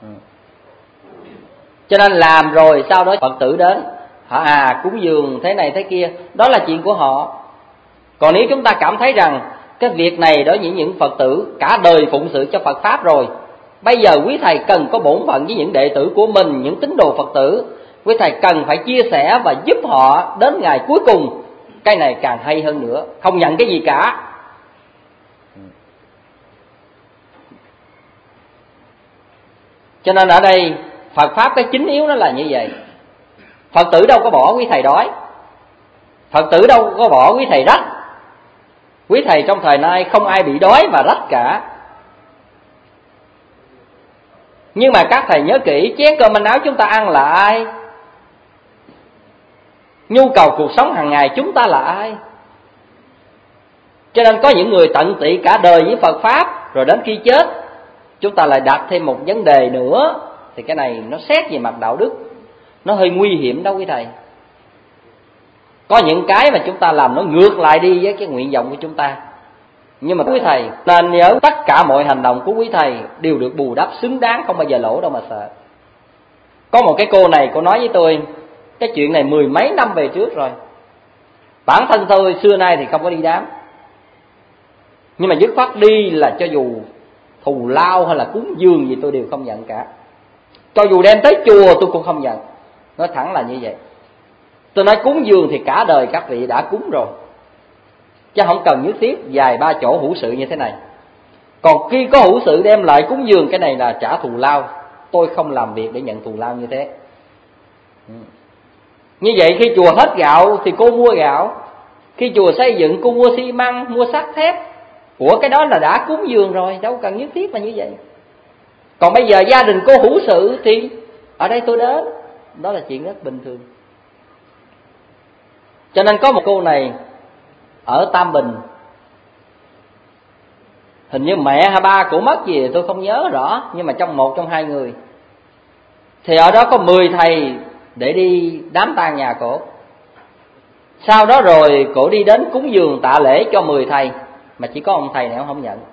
S2: Cho nên làm rồi sau đó Phật tử đến, họ cúng dường thế này thế kia, đó là chuyện của họ. Còn nếu chúng ta cảm thấy rằng cái việc này đối với những Phật tử cả đời phụng sự cho Phật Pháp rồi, bây giờ quý thầy cần có bổn phận với những đệ tử của mình, những tín đồ Phật tử, quý thầy cần phải chia sẻ và giúp họ đến ngày cuối cùng,
S3: Cái này càng hay hơn nữa, không nhận cái gì cả. Cho nên ở đây Phật Pháp cái chính yếu nó là như vậy. Phật tử đâu có bỏ quý thầy đói, Phật tử đâu có bỏ quý thầy rách. Quý thầy trong thời nay không ai bị đói và rách cả. Nhưng mà các thầy nhớ kỹ, chén cơm manh áo chúng ta ăn là ai? Nhu cầu cuộc sống hàng ngày chúng ta là ai? Cho nên có những người tận tụy cả đời với Phật Pháp, rồi đến khi chết chúng ta lại đặt thêm một vấn đề nữa. Thì cái này nó xét về mặt đạo đức, nó hơi nguy hiểm đâu quý thầy. Có những cái mà chúng ta làm nó ngược lại đi với cái nguyện vọng của chúng ta. Nhưng mà quý thầy nên nhớ, tất cả mọi hành động của quý thầy đều được bù đắp xứng đáng, không bao giờ lỗ đâu mà sợ. Có một cái cô này, cô nói với tôi cái chuyện này mười mấy năm về trước rồi. Bản thân tôi xưa nay thì không có đi đám, nhưng mà dứt khoát đi là cho dù thù lao hay là cúng dường gì tôi đều không nhận cả. Cho dù đem tới chùa tôi cũng không nhận. Nói thẳng là như vậy. Tôi nói cúng dường thì cả đời các vị đã cúng rồi, chứ không cần nhất thiết vài ba chỗ hữu sự như thế này. Còn khi có hữu sự đem lại cúng dường, cái này là trả thù lao. Tôi không làm việc để nhận thù lao như thế. Như vậy khi chùa hết gạo thì cô mua gạo, khi chùa xây dựng cô mua xi măng, mua sắt thép. Của cái đó là đã cúng dường rồi, đâu cần nhất thiết là như vậy. Còn bây giờ gia đình cô hữu sự thì ở đây tôi đến, đó là chuyện rất bình thường. Cho nên có một cô này ở Tam Bình, hình như mẹ hay ba của mất gì tôi không nhớ rõ, nhưng mà một trong hai người. Thì ở đó có 10 thầy để đi đám tang nhà cổ. Sau đó rồi cổ đi đến cúng dường tạ lễ cho 10 thầy, mà chỉ có ông thầy này ông không nhận.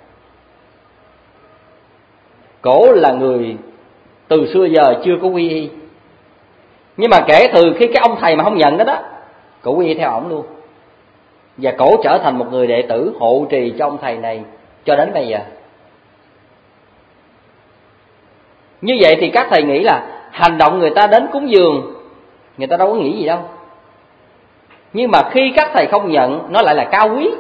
S3: Cổ là người từ xưa giờ chưa có quy y, nhưng mà kể từ khi cái ông thầy mà không nhận đó đó, cổ quy y theo ổng luôn. Và cổ trở thành một người đệ tử hộ trì cho ông thầy này cho đến bây giờ. Như vậy thì các thầy nghĩ là hành động người ta đến cúng dường, người ta đâu có nghĩ gì đâu. Nhưng mà khi các thầy không nhận, nó lại là cao quý.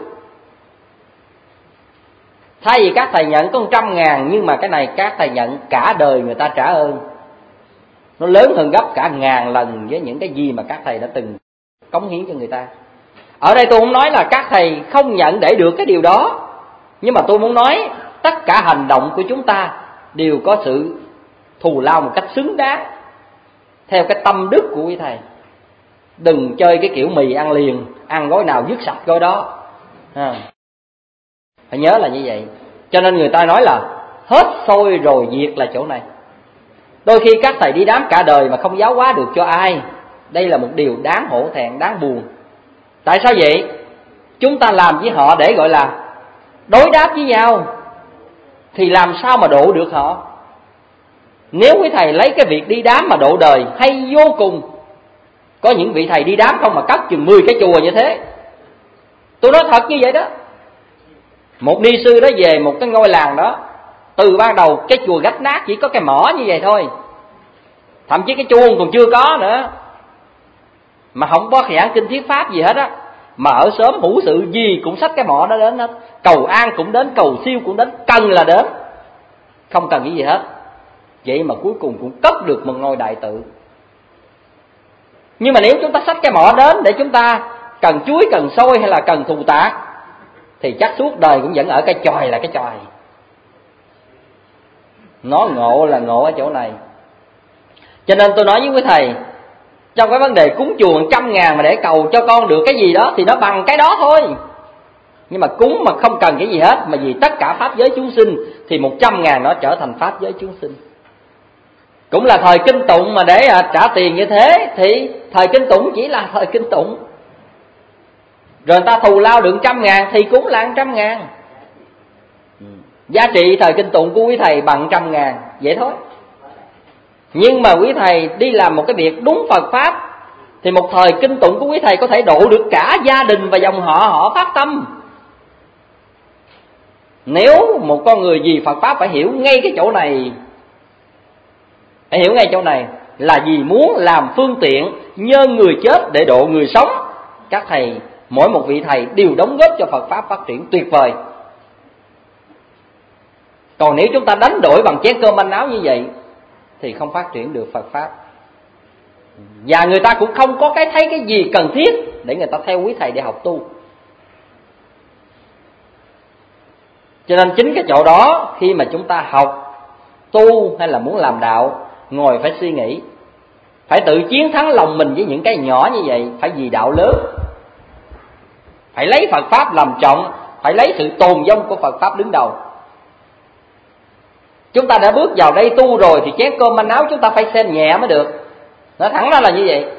S3: Thay vì các thầy nhận có 100.000, nhưng mà cái này các thầy nhận cả đời người ta trả ơn. Nó lớn hơn gấp cả 1000 lần với những cái gì mà các thầy đã từng cống hiến cho người ta. Ở đây tôi không nói là các thầy không nhận để được cái điều đó, nhưng mà tôi muốn nói tất cả hành động của chúng ta đều có sự thù lao một cách xứng đáng, theo cái tâm đức của quý thầy. Đừng chơi cái kiểu mì ăn liền, ăn gói nào dứt sạch gói đó. Phải nhớ là như vậy. Cho nên người ta nói là hết sôi rồi diệt là chỗ này. Đôi khi các thầy đi đám cả đời mà không giáo hóa được cho ai, đây là một điều đáng hổ thẹn, đáng buồn. Tại sao vậy? Chúng ta làm với họ để gọi là đối đáp với nhau, thì làm sao mà độ được họ? Nếu quý thầy lấy cái việc đi đám mà độ đời hay vô cùng. Có những vị thầy đi đám không mà cất chừng 10 cái chùa như thế. Tôi nói thật như vậy đó. Một ni sư đó về một cái ngôi làng đó, từ ban đầu cái chùa gách nát chỉ có cái mỏ như vậy thôi, thậm chí cái chuông còn chưa có nữa, mà không có giảng kinh thuyết pháp gì hết á. Mà ở xóm hữu sự gì cũng xách cái mỏ đó đến hết, cầu an cũng đến, cầu siêu cũng đến, cần là đến, không cần cái gì hết. Vậy mà cuối cùng cũng cất được một ngôi đại tự. Nhưng mà nếu chúng ta xách cái mỏ đến để chúng ta cần chuối, cần xôi hay là cần thù tạc, thì chắc suốt đời cũng vẫn ở cái chòi là cái chòi. Nó ngộ là ngộ ở chỗ này. Cho nên tôi nói với quý thầy, trong cái vấn đề cúng chùa 100.000 mà để cầu cho con được cái gì đó thì nó bằng cái đó thôi. Nhưng mà cúng mà không cần cái gì hết, mà vì tất cả pháp giới chúng sinh, thì 100.000 nó trở thành pháp giới chúng sinh. Cũng là thời kinh tụng mà để trả tiền như thế, thì thời kinh tụng chỉ là thời kinh tụng. Rồi người ta thù lao được 100.000 thì cũng là 100.000. Giá trị thời kinh tụng của quý thầy bằng 100.000, vậy thôi. Nhưng mà quý thầy đi làm một cái việc đúng Phật Pháp, thì một thời kinh tụng của quý thầy có thể độ được cả gia đình và dòng họ phát tâm. Nếu một con người vì Phật Pháp phải hiểu ngay cái chỗ này, phải hiểu ngay chỗ này là vì muốn làm phương tiện nhờ người chết để độ người sống. Các thầy mỗi một vị thầy đều đóng góp cho Phật Pháp phát triển tuyệt vời. Còn nếu chúng ta đánh đổi bằng chén cơm manh áo như vậy thì không phát triển được Phật Pháp. Và người ta cũng không có thấy cái gì cần thiết để người ta theo quý thầy để học tu. Cho nên chính cái chỗ đó, khi mà chúng ta học tu hay là muốn làm đạo, ngồi phải suy nghĩ, phải tự chiến thắng lòng mình với những cái nhỏ như vậy, phải vì đạo lớn, phải lấy Phật Pháp làm trọng, phải lấy sự tồn vong của Phật Pháp đứng đầu. Chúng ta đã bước vào đây tu rồi thì chén cơm manh áo chúng ta phải xem nhẹ mới được. Nói thẳng ra là như vậy.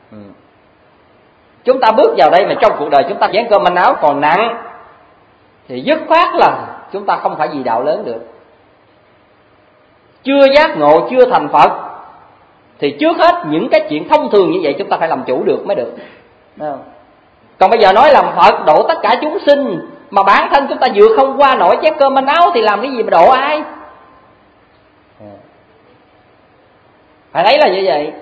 S3: Chúng ta bước vào đây mà trong cuộc đời chúng ta chén cơm manh áo còn nặng thì dứt khoát là chúng ta không phải vì đạo lớn được. Chưa giác ngộ, chưa thành Phật thì trước hết những cái chuyện thông thường như vậy chúng ta phải làm chủ được mới được. Còn bây giờ nói làm Phật độ tất cả chúng sinh mà bản thân chúng ta vừa không qua nổi chén cơm manh áo thì làm cái gì mà độ ai? Phải thấy là như vậy.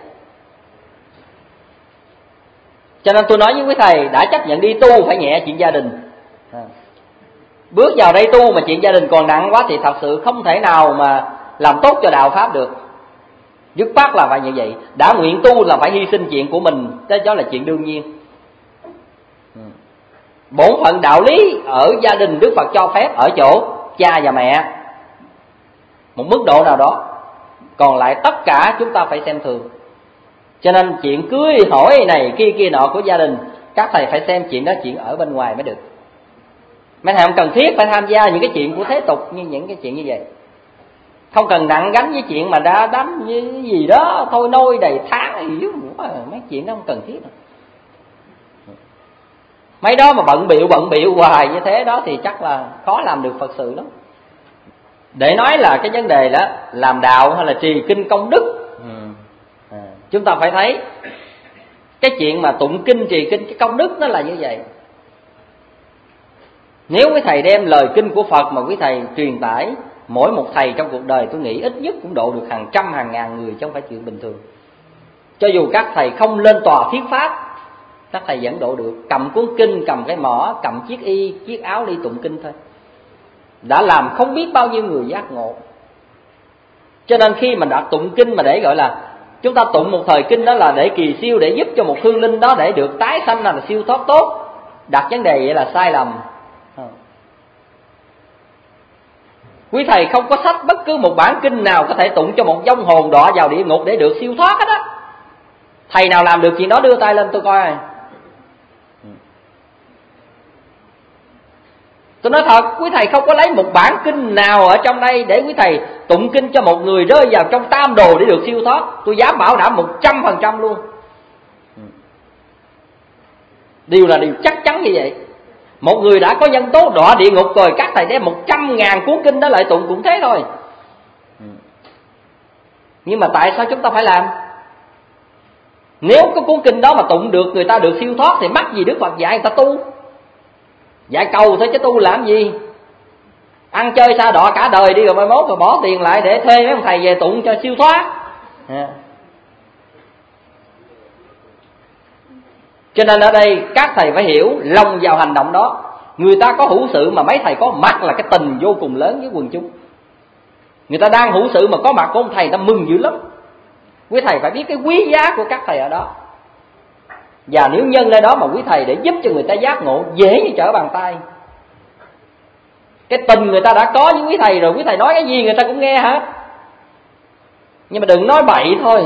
S3: Cho nên tôi nói với quý thầy, đã chấp nhận đi tu phải nhẹ chuyện gia đình. Bước vào đây tu mà chuyện gia đình còn nặng quá thì thật sự không thể nào mà làm tốt cho đạo Pháp được. Dứt khoát là phải như vậy. Đã nguyện tu là phải hy sinh chuyện của mình, đó là chuyện đương nhiên. Bổn phận đạo lý ở gia đình Đức Phật cho phép ở chỗ cha và mẹ một mức độ nào đó. Còn lại tất cả chúng ta phải xem thường. Cho nên chuyện cưới hỏi này kia nọ của gia đình, các thầy phải xem chuyện đó chuyện ở bên ngoài mới được. Mấy thầy không cần thiết phải tham gia những cái chuyện của thế tục, như những cái chuyện như vậy. Không cần nặng gánh với chuyện mà đã đắm như gì đó thôi nôi đầy tháng gì đó. Mấy chuyện đó không cần thiết. Mấy đó mà bận biệu hoài như thế đó thì chắc là khó làm được Phật sự lắm. Để nói là cái vấn đề đó làm đạo hay là trì kinh công đức, chúng ta phải thấy cái chuyện mà tụng kinh trì kinh cái công đức nó là như vậy. Nếu quý thầy đem lời kinh của Phật mà quý thầy truyền tải, mỗi một thầy trong cuộc đời tôi nghĩ ít nhất cũng độ được hàng trăm hàng ngàn người chứ không phải chuyện bình thường. Cho dù các thầy không lên tòa thuyết pháp, các thầy vẫn độ được. Cầm cuốn kinh, cầm cái mỏ, cầm chiếc áo đi tụng kinh thôi, đã làm không biết bao nhiêu người giác ngộ. Cho nên khi mà đã tụng kinh mà để gọi là chúng ta tụng một thời kinh đó là để kỳ siêu, để giúp cho một hương linh đó để được tái sanh là siêu thoát tốt, đặt vấn đề vậy là sai lầm. Quý thầy không có sách bất cứ một bản kinh nào có thể tụng cho một vong hồn đọa vào địa ngục để được siêu thoát hết á. Thầy nào làm được chuyện đó đưa tay lên tôi coi. Tôi nói thật, quý thầy không có lấy một bản kinh nào ở trong đây để quý thầy tụng kinh cho một người rơi vào trong tam đồ để được siêu thoát. Tôi dám bảo đảm 100% luôn. Điều là điều chắc chắn như vậy. Một người đã có nhân tố đọa địa ngục rồi, các thầy đem 100.000 cuốn kinh đó lại tụng cũng thế thôi. Nhưng mà tại sao chúng ta phải làm? Nếu có cuốn kinh đó mà tụng được người ta được siêu thoát thì mắc gì Đức Phật dạy người ta tu? Dạy cầu thôi chứ tu làm gì? Ăn chơi xa đọa cả đời đi rồi mai mốt rồi bỏ tiền lại để thuê mấy ông thầy về tụng cho siêu thoát. Cho nên ở đây các thầy phải hiểu lòng vào hành động đó. Người ta có hữu sự mà mấy thầy có mặt là cái tình vô cùng lớn với quần chúng. Người ta đang hữu sự mà có mặt của ông thầy, người ta mừng dữ lắm. Quý thầy phải biết cái quý giá của các thầy ở đó. Và nếu nhân lên đó mà quý thầy để giúp cho người ta giác ngộ, dễ như trở bàn tay. Cái tình người ta đã có với quý thầy rồi, quý thầy nói cái gì người ta cũng nghe hết. Nhưng mà đừng nói bậy thôi.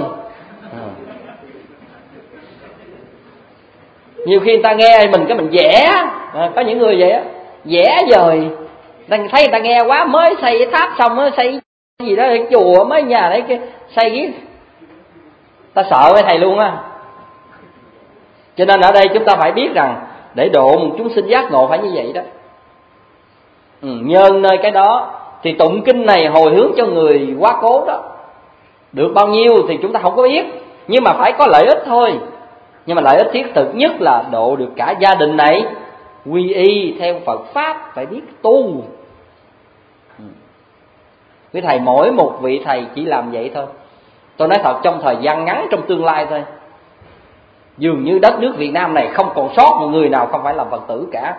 S3: Nhiều khi người ta nghe mình cái mình vẽ, có những người vậy á, vẽ rồi thấy người ta nghe quá, mới xây cái tháp xong mới xây cái gì đó cái chùa mới nhà đấy cái xây cái, ta sợ cái thầy luôn á. Cho nên ở đây chúng ta phải biết rằng để độ một chúng sinh giác ngộ phải như vậy đó. Nhân nơi cái đó thì tụng kinh này hồi hướng cho người quá cố đó. Được bao nhiêu thì chúng ta không có biết, nhưng mà phải có lợi ích thôi. Nhưng mà lợi ích thiết thực nhất là độ được cả gia đình này quy y theo Phật Pháp, phải biết tu. Quý thầy mỗi một vị thầy chỉ làm vậy thôi. Tôi nói thật, trong thời gian ngắn trong tương lai thôi, Dường như đất nước Việt Nam này không còn sót một người nào không phải là Phật tử cả.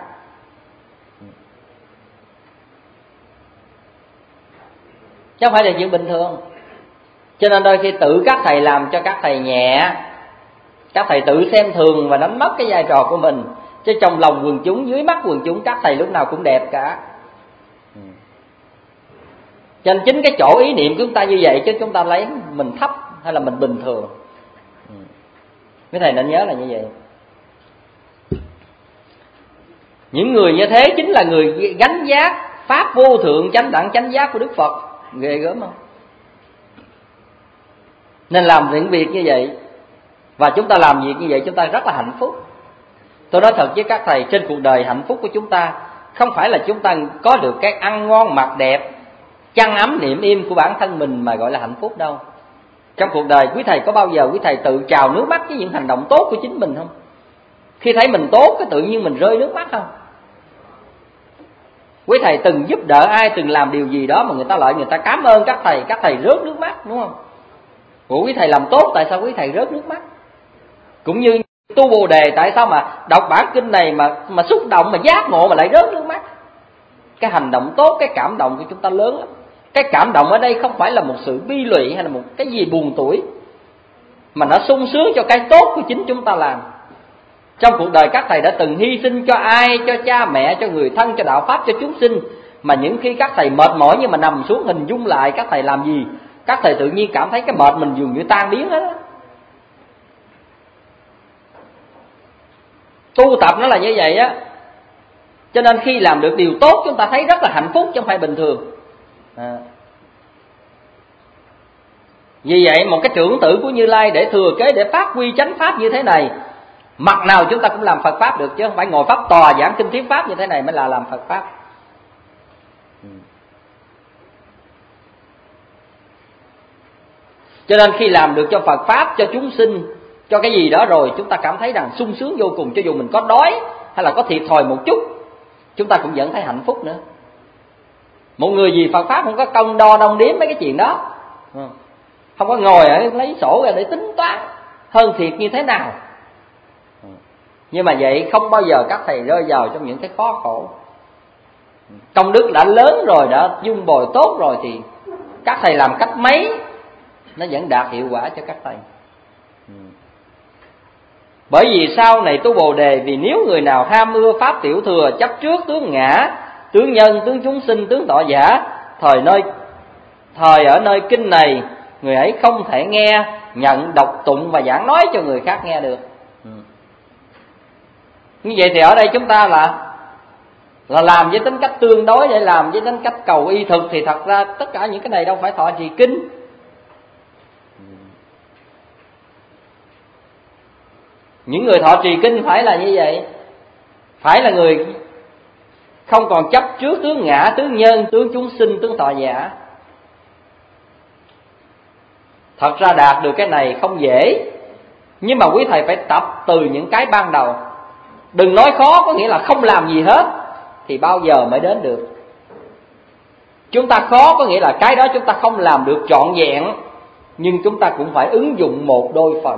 S3: Chứ không phải là chuyện bình thường. Cho nên đôi khi tự các thầy làm cho các thầy nhẹ, các thầy tự xem thường và đánh mất cái vai trò của mình. Chứ trong lòng quần chúng, dưới mắt quần chúng, các thầy lúc nào cũng đẹp cả. Cho nên chính cái chỗ ý niệm của chúng ta như vậy, chứ chúng ta lấy mình thấp hay là mình bình thường. Mấy thầy nên nhớ là như vậy. Những người như thế chính là người gánh vác pháp vô thượng chánh đẳng chánh giác của Đức Phật. Ghê gớm không? Nên làm những việc như vậy, và chúng ta làm việc như vậy chúng ta rất là hạnh phúc. Tôi nói thật với các thầy, trên cuộc đời hạnh phúc của chúng ta không phải là chúng ta có được cái ăn ngon mặc đẹp, chăn ấm niệm im của bản thân mình mà gọi là hạnh phúc đâu. Trong cuộc đời quý thầy có bao giờ quý thầy tự trào nước mắt với những hành động tốt của chính mình không? Khi thấy mình tốt cái tự nhiên mình rơi nước mắt không? Quý thầy từng giúp đỡ ai, từng làm điều gì đó mà người ta lại người ta cảm ơn các thầy rớt nước mắt, đúng không? Ủa quý thầy làm tốt tại sao quý thầy rớt nước mắt? Cũng như tu Bồ Đề, tại sao mà đọc bản kinh này mà xúc động, mà giác ngộ mà lại rớt nước mắt? Cái hành động tốt, cái cảm động của chúng ta lớn lắm. Cái cảm động ở đây không phải là một sự bi lụy hay là một cái gì buồn tủi, mà nó sung sướng cho cái tốt của chính chúng ta làm. Trong cuộc đời các thầy đã từng hy sinh cho ai, cho cha mẹ, cho người thân, cho đạo pháp, cho chúng sinh. Mà những khi các thầy mệt mỏi nhưng mà nằm xuống hình dung lại các thầy làm gì, các thầy tự nhiên cảm thấy cái mệt mình dường như tan biến hết á. Tu tập nó là như vậy á. Cho nên khi làm được điều tốt chúng ta thấy rất là hạnh phúc chứ không phải bình thường. Vì vậy một cái trưởng tử của Như Lai để thừa kế, để phát huy chánh pháp như thế này, mặt nào chúng ta cũng làm Phật pháp được, chứ không phải ngồi pháp tòa giảng kinh thuyết pháp như thế này mới là làm Phật pháp. Cho nên khi làm được cho Phật pháp, cho chúng sinh, cho cái gì đó rồi, chúng ta cảm thấy rằng sung sướng vô cùng. Cho dù mình có đói hay là có thiệt thòi một chút, chúng ta cũng vẫn thấy hạnh phúc nữa. Một người vì Phật pháp không có công đo đong đếm mấy cái chuyện đó, không có ngồi ở lấy sổ ra để tính toán hơn thiệt như thế nào. Nhưng mà vậy không bao giờ các thầy rơi vào trong những cái khó khổ. Công đức đã lớn rồi, đã dung bồi tốt rồi, thì các thầy làm cách mấy nó vẫn đạt hiệu quả cho các thầy. Bởi vì sau này tu Bồ Đề, vì nếu người nào ham ưa pháp tiểu thừa, chấp trước tướng ngã, tướng nhân, tướng chúng sinh, tướng thọ giả, thời ở nơi kinh này, người ấy không thể nghe, nhận, đọc tụng và giảng nói cho người khác nghe được. Như vậy thì ở đây chúng ta là làm với tính cách tương đối, để làm với tính cách cầu y thực, thì thật ra tất cả những cái này đâu phải thọ trì kinh. Những người thọ trì kinh phải là như vậy, phải là người không còn chấp trước tướng ngã, tướng nhân, tướng chúng sinh, tướng thọ giả. Thật ra đạt được cái này không dễ, nhưng mà quý thầy phải tập từ những cái ban đầu. Đừng nói khó có nghĩa là không làm gì hết, thì bao giờ mới đến được. Chúng ta khó có nghĩa là cái đó chúng ta không làm được trọn vẹn, nhưng chúng ta cũng phải ứng dụng một đôi phần.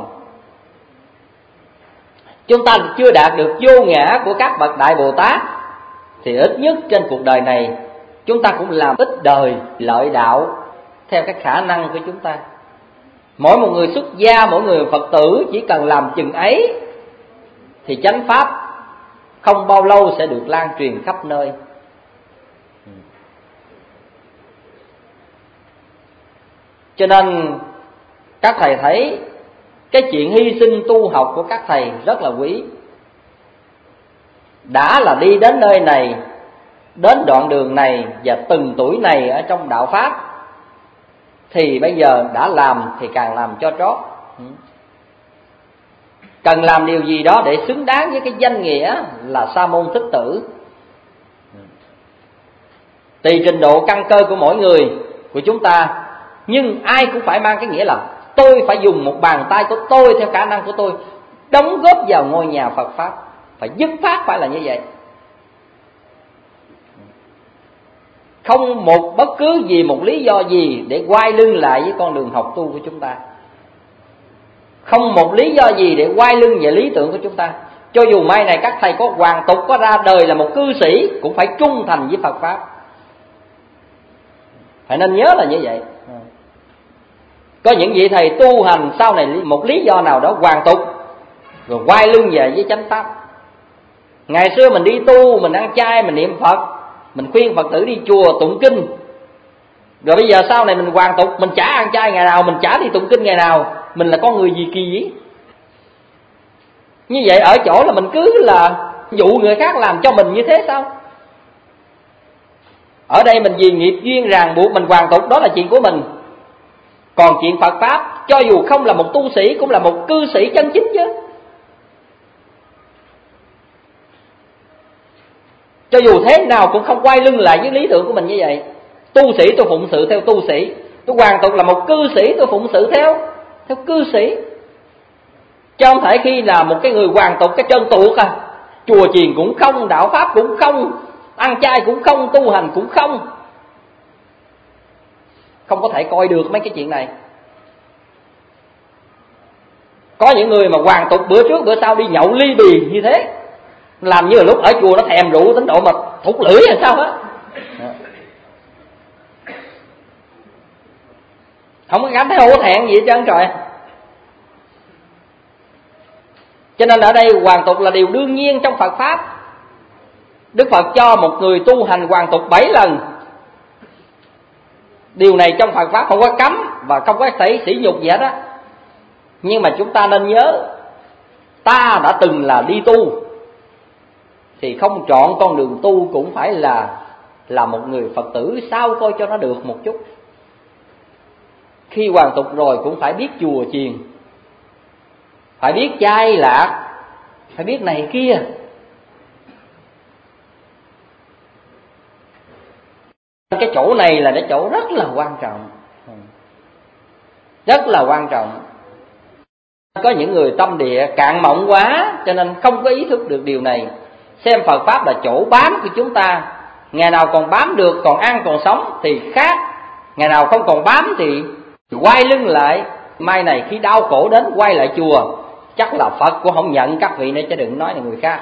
S3: Chúng ta chưa đạt được vô ngã của các bậc Đại Bồ Tát, thì ít nhất trên cuộc đời này chúng ta cũng làm ít đời lợi đạo theo cái khả năng của chúng ta. Mỗi một người xuất gia, mỗi người Phật tử chỉ cần làm chừng ấy thì chánh pháp không bao lâu sẽ được lan truyền khắp nơi. Cho nên các thầy thấy cái chuyện hy sinh tu học của các thầy rất là quý. Đã là đi đến nơi này, đến đoạn đường này và từng tuổi này ở trong đạo Pháp, thì bây giờ đã làm thì càng làm cho trót. Cần làm điều gì đó để xứng đáng với cái danh nghĩa là Sa môn Thích Tử. Tùy trình độ căn cơ của mỗi người, của chúng ta, nhưng ai cũng phải mang cái nghĩa là tôi phải dùng một bàn tay của tôi theo khả năng của tôi đóng góp vào ngôi nhà Phật Pháp. Phải dứt phát phải là như vậy. Không một bất cứ gì, một lý do gì để quay lưng lại với con đường học tu của chúng ta. Không một lý do gì để quay lưng về lý tưởng của chúng ta. Cho dù mai này các thầy có hoàn tục, có ra đời là một cư sĩ, cũng phải trung thành với Phật Pháp. Phải nên nhớ là như vậy. Có những vị thầy tu hành sau này một lý do nào đó hoàn tục, rồi quay lưng về với chánh Pháp. Ngày xưa mình đi tu, mình ăn chay, mình niệm Phật, mình khuyên Phật tử đi chùa tụng kinh. Rồi bây giờ sau này mình hoàn tục, mình chả ăn chay ngày nào, mình chả đi tụng kinh ngày nào. Mình là con người gì kỳ vĩ? Như vậy ở chỗ là mình cứ là dụ người khác làm cho mình như thế sao? Ở đây mình vì nghiệp duyên ràng buộc mình hoàn tục, đó là chuyện của mình. Còn chuyện Phật Pháp, cho dù không là một tu sĩ cũng là một cư sĩ chân chính chứ. Cho dù thế nào cũng không quay lưng lại với lý tưởng của mình như vậy. Tu sĩ tôi phụng sự theo tu sĩ, tôi hoàn tục là một cư sĩ tôi phụng sự theo cư sĩ. Chứ không thể khi là một cái người hoàn tục cái chân tuột chùa chiền cũng không, đạo Pháp cũng không, ăn chay cũng không, tu hành cũng không. Không có thể coi được mấy cái chuyện này. Có những người mà hoàn tục bữa trước bữa sau đi nhậu ly bì như thế, làm như là lúc ở chùa nó thèm rượu đến độ mà thụt lưỡi hay sao á. Không có cảm thấy hổ thẹn gì hết trơn trời. Cho nên ở đây hoàn tục là điều đương nhiên trong Phật Pháp. Đức Phật cho một người tu hành hoàn tục 7 lần. Điều này trong Phật Pháp không có cấm và không có thể sỉ nhục gì hết á. Nhưng mà chúng ta nên nhớ, ta đã từng là đi tu thì không chọn con đường tu cũng phải là một người Phật tử sao coi cho nó được một chút. Khi hoàn tục rồi cũng phải biết chùa chiền, phải biết chay lạc, phải biết này kia. Cái chỗ này là cái chỗ rất là quan trọng, rất là quan trọng. Có những người tâm địa cạn mộng quá cho nên không có ý thức được điều này. Xem Phật Pháp là chỗ bám của chúng ta. Ngày nào còn bám được, còn ăn còn sống thì khác. Ngày nào không còn bám thì quay lưng lại. Mai này khi đau khổ đến quay lại chùa, chắc là Phật cũng không nhận các vị nữa, chứ đừng nói là người khác.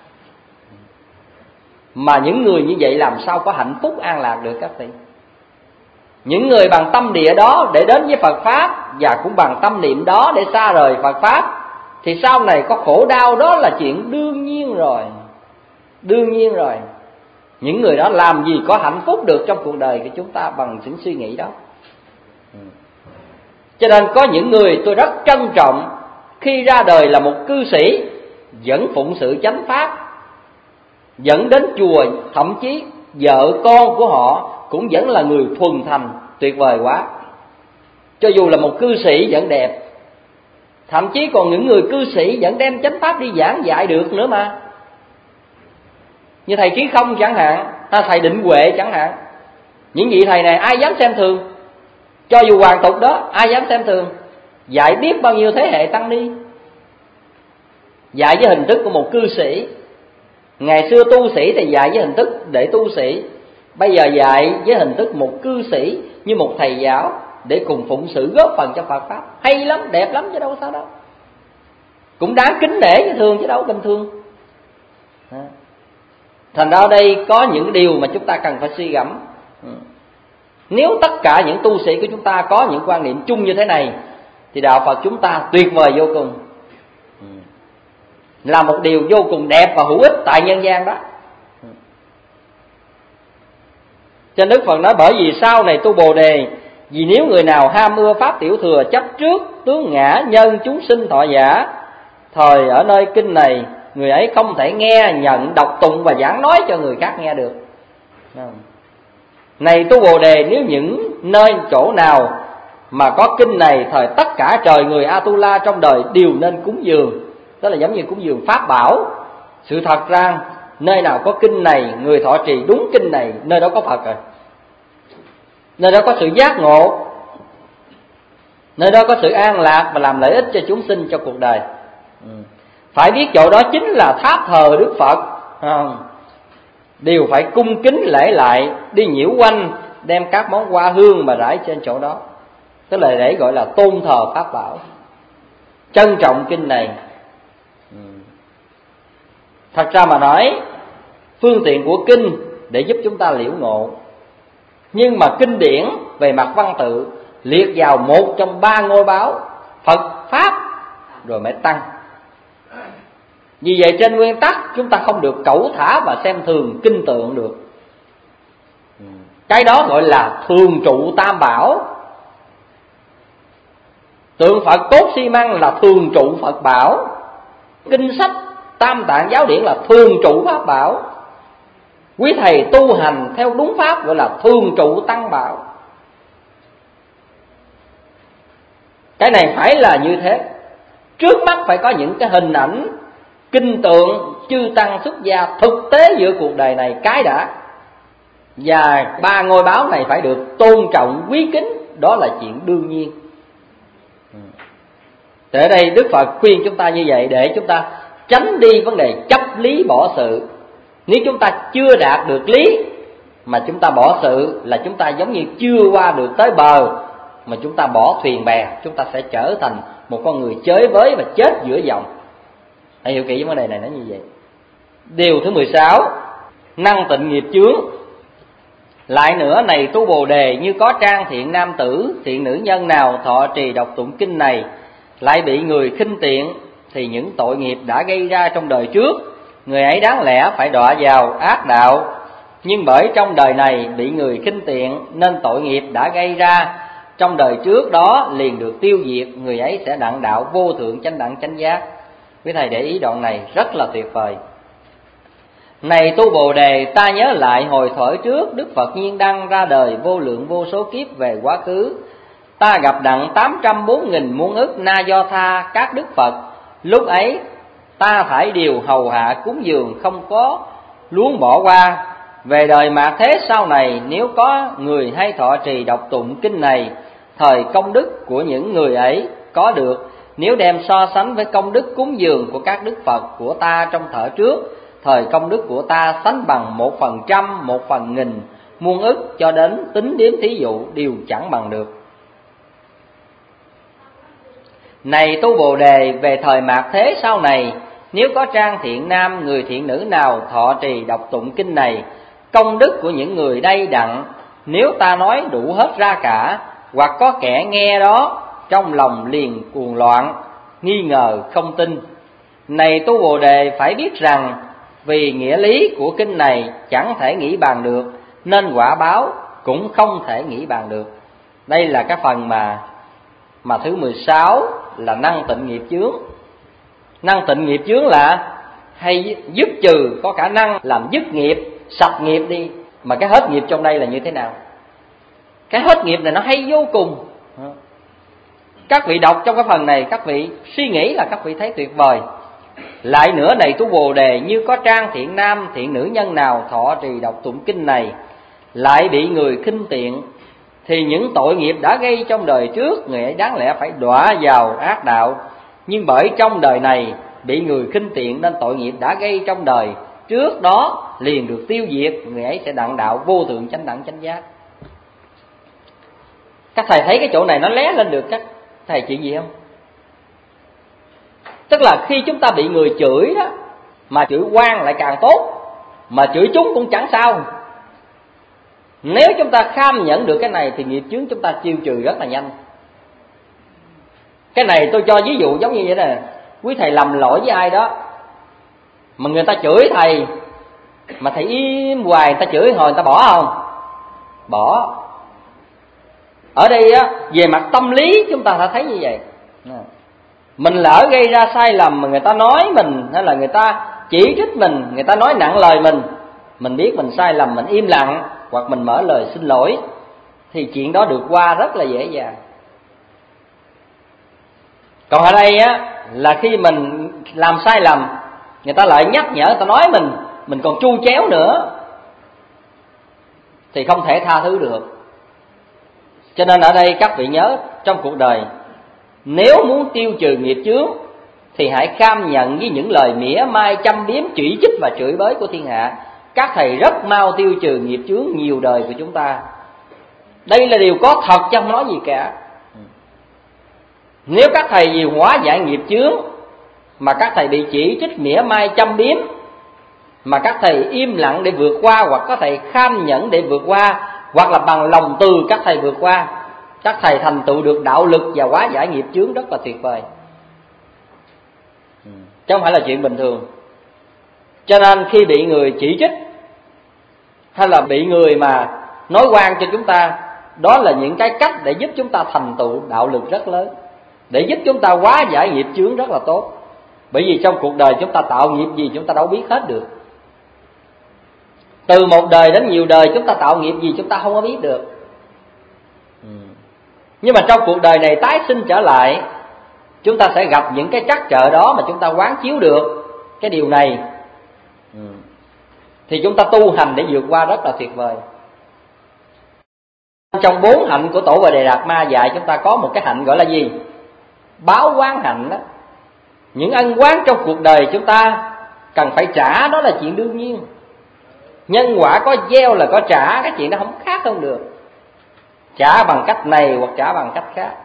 S3: Mà những người như vậy làm sao có hạnh phúc an lạc được các vị? Những người bằng tâm địa đó để đến với Phật Pháp, và cũng bằng tâm niệm đó để xa rời Phật Pháp, thì sau này có khổ đau đó là chuyện đương nhiên rồi. Đương nhiên rồi. Những người đó làm gì có hạnh phúc được trong cuộc đời của chúng ta bằng những suy nghĩ đó. Cho nên có những người tôi rất trân trọng, khi ra đời là một cư sĩ, vẫn phụng sự chánh Pháp, dẫn đến chùa, thậm chí vợ con của họ cũng vẫn là người thuần thành, tuyệt vời quá. Cho dù là một cư sĩ vẫn đẹp. Thậm chí còn những người cư sĩ vẫn đem chánh Pháp đi giảng dạy được nữa mà. Như thầy Trí Không chẳng hạn, thầy Định Huệ chẳng hạn. Những vị thầy này ai dám xem thường? Cho dù hoàn tục đó, ai dám xem thường? Dạy biết bao nhiêu thế hệ tăng ni. Dạy với hình thức của một cư sĩ. Ngày xưa tu sĩ thì dạy với hình thức để tu sĩ, bây giờ dạy với hình thức một cư sĩ như một thầy giáo, để cùng phụng sự góp phần cho Phật Pháp. Hay lắm, đẹp lắm chứ đâu sao đâu. Cũng đáng kính nể như thường chứ đâu bình thường. Thành ra ở đây có những điều mà chúng ta cần phải suy gẫm. Nếu tất cả những tu sĩ của chúng ta có những quan niệm chung như thế này, thì đạo Phật chúng ta tuyệt vời vô cùng, là một điều vô cùng đẹp và hữu ích tại nhân gian đó. Cho Đức Phật nói, bởi vì sau này tu Bồ Đề, vì nếu người nào ham ưa pháp tiểu thừa, chấp trước tướng ngã nhân chúng sinh thọ giả, thời ở nơi kinh này, người ấy không thể nghe, nhận, đọc tụng và giảng nói cho người khác nghe được. Này tu Bồ Đề, nếu những nơi chỗ nào mà có kinh này, thời tất cả trời người Atula trong đời đều nên cúng dường. Đó là giống như cúng dường pháp bảo. Sự thật ra nơi nào có kinh này, người thọ trì đúng kinh này, nơi đó có Phật rồi. Nơi đó có sự giác ngộ, nơi đó có sự an lạc và làm lợi ích cho chúng sinh, cho cuộc đời. Phải biết chỗ đó chính là tháp thờ Đức Phật, đều phải cung kính lễ lại, đi nhiễu quanh, đem các món hoa hương mà rải trên chỗ đó. Tức là để gọi là tôn thờ pháp bảo. trân trọng kinh này. Thật ra mà nói, phương tiện của kinh để giúp chúng ta liễu ngộ, nhưng mà kinh điển về mặt văn tự liệt vào một trong ba ngôi báo Phật, Pháp rồi mới Tăng. Vì vậy trên nguyên tắc chúng ta không được cẩu thả và xem thường kinh tượng được. Cái đó gọi là thường trụ tam bảo. Tượng Phật cốt xi măng là thường trụ Phật bảo. Kinh sách Tam Tạng giáo điển là thường trụ Pháp bảo. Quý thầy tu hành theo đúng pháp gọi là thường trụ Tăng bảo. Cái này phải là như thế. Trước mắt phải có những cái hình ảnh kinh tượng chư tăng xuất gia thực tế giữa cuộc đời này cái đã. Và ba ngôi báo này phải được tôn trọng quý kính, đó là chuyện đương nhiên. Thì ở đây Đức Phật khuyên chúng ta như vậy để chúng ta tránh đi vấn đề chấp lý bỏ sự. Nếu chúng ta chưa đạt được lý mà chúng ta bỏ sự là chúng ta giống như chưa qua được tới bờ, mà chúng ta bỏ thuyền bè, chúng ta sẽ trở thành một con người chới với và chết giữa dòng. Hãy hiểu kỹ vấn đề này nó như vậy. Điều thứ 16, năng tịnh nghiệp chướng. Lại nữa, này tu Bồ Đề, như có trang thiện nam tử, thiện nữ nhân nào thọ trì đọc tụng kinh này, lại bị người khinh tiện, thì những tội nghiệp đã gây ra trong đời trước, người ấy đáng lẽ phải đọa vào ác đạo. Nhưng bởi trong đời này bị người khinh tiện, nên tội nghiệp đã gây ra trong đời trước đó liền được tiêu diệt, người ấy sẽ đặng đạo vô thượng chánh đẳng chánh giác. Quý thầy để ý đoạn này rất là tuyệt vời. Này tu Bồ Đề, ta nhớ lại hồi thuở trước, Đức Phật Nhiên Đăng ra đời vô lượng vô số kiếp về quá khứ. Ta gặp đặng 804.000 muôn ức Na Do Tha các Đức Phật. Lúc ấy ta phải điều hầu hạ cúng dường, không có luống bỏ qua. Về đời mạt thế sau này, nếu có người hay thọ trì đọc tụng kinh này, thời công đức của những người ấy có được, nếu đem so sánh với công đức cúng dường của các Đức Phật của ta trong thở trước, thời công đức của ta sánh bằng 1%, 1/1000, muôn ức, cho đến tính đếm thí dụ đều chẳng bằng được. Này tu Bồ Đề, về thời mạt thế sau này, nếu có trang thiện nam, người thiện nữ nào thọ trì đọc tụng kinh này, công đức của những người đây đặng, nếu ta nói đủ hết ra cả, hoặc có kẻ nghe đó trong lòng liền cuồng loạn, nghi ngờ không tin. Này tu Bồ Đề, phải biết rằng vì nghĩa lý của kinh này chẳng thể nghĩ bàn được, nên quả báo cũng không thể nghĩ bàn được. Đây là cái phần mà thứ 16 là năng tịnh nghiệp chướng. Năng tịnh nghiệp chướng là hay dứt trừ, có khả năng làm dứt nghiệp, sạch nghiệp đi. Mà cái hết nghiệp trong đây là như thế nào? Cái hết nghiệp này nó hay vô cùng. Các vị đọc trong cái phần này, các vị suy nghĩ là các vị thấy tuyệt vời. Lại nữa, này tu Bồ Đề, như có trang thiện nam, thiện nữ nhân nào thọ trì đọc tụng kinh này, lại bị người khinh tiện, thì những tội nghiệp đã gây trong đời trước, người ấy đáng lẽ phải đọa vào ác đạo. Nhưng bởi trong đời này bị người khinh tiện, nên tội nghiệp đã gây trong đời trước đó liền được tiêu diệt, người ấy sẽ đặng đạo vô thượng chánh đẳng chánh giác. Các thầy thấy cái chỗ này nó lé lên được các thầy chuyện gì không? Tức là khi chúng ta bị người chửi đó, mà chửi oan lại càng tốt, mà chửi chúng cũng chẳng sao. Nếu chúng ta kham nhận được cái này thì nghiệp chướng chúng ta tiêu trừ rất là nhanh. Cái này tôi cho ví dụ giống như vậy nè. Quý thầy lầm lỗi với ai đó, mà người ta chửi thầy, mà thầy im hoài, người ta chửi hồi người ta bỏ không? Bỏ. Ở đây á, về mặt tâm lý chúng ta đã thấy như vậy. Mình lỡ gây ra sai lầm mà người ta nói mình, hay là người ta chỉ trích mình, người ta nói nặng lời mình biết mình sai lầm, mình im lặng hoặc mình mở lời xin lỗi, thì chuyện đó được qua rất là dễ dàng. Còn ở đây á, là khi mình làm sai lầm, người ta lại nhắc nhở, người ta nói mình còn tru chéo nữa, thì không thể tha thứ được. Cho nên ở đây các vị nhớ, trong cuộc đời nếu muốn tiêu trừ nghiệp chướng thì hãy cam nhận với những lời mỉa mai, châm biếm, chỉ trích và chửi bới của thiên hạ. Các thầy rất mau tiêu trừ nghiệp chướng nhiều đời của chúng ta. Đây là điều có thật chứ không nói gì cả. Nếu các thầy vì hóa giải nghiệp chướng mà các thầy bị chỉ trích mỉa mai châm biếm, mà các thầy im lặng để vượt qua, hoặc các thầy kham nhẫn để vượt qua, hoặc là bằng lòng từ các thầy vượt qua, các thầy thành tựu được đạo lực và hóa giải nghiệp chướng rất là tuyệt vời, chứ không phải là chuyện bình thường. Cho nên khi bị người chỉ trích hay là bị người mà nói oan cho chúng ta, đó là những cái cách để giúp chúng ta thành tựu đạo lực rất lớn, để giúp chúng ta hóa giải nghiệp chướng rất là tốt. Bởi vì trong cuộc đời chúng ta tạo nghiệp gì chúng ta đâu biết hết được. Từ một đời đến nhiều đời chúng ta tạo nghiệp gì chúng ta không có biết được. Nhưng mà trong cuộc đời này tái sinh trở lại, chúng ta sẽ gặp những cái trắc trở đó mà chúng ta quán chiếu được cái điều này, thì chúng ta tu hành để vượt qua rất là tuyệt vời. Trong 4 hạnh của Tổ Bồ Đề Đạt Ma dạy chúng ta có một cái hạnh gọi là gì? Báo oán hạnh đó. Những ân oán trong cuộc đời chúng ta cần phải trả, đó là chuyện đương nhiên. Nhân quả có gieo là có trả, cái chuyện đó không khác không được. Trả bằng cách này hoặc trả bằng cách khác.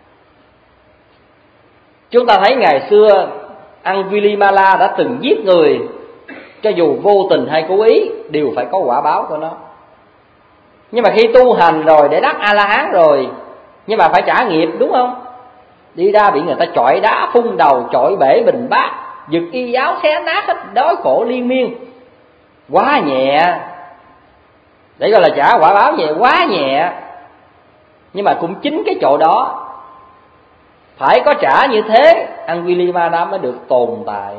S3: Chúng ta thấy ngày xưa Angulimala đã từng giết người, cho dù vô tình hay cố ý đều phải có quả báo của nó. Nhưng mà khi tu hành rồi để đắc A-la-hán rồi, nhưng mà phải trả nghiệp, đúng không? Đi ra bị người ta chọi đá phun đầu, chọi bể bình bát, giật y áo xé nát hết, đói khổ liên miên, quá nhẹ. Để gọi là trả quả báo nhẹ, quá nhẹ. Nhưng mà cũng chính cái chỗ đó phải có trả như thế, Angulimala mới được tồn tại.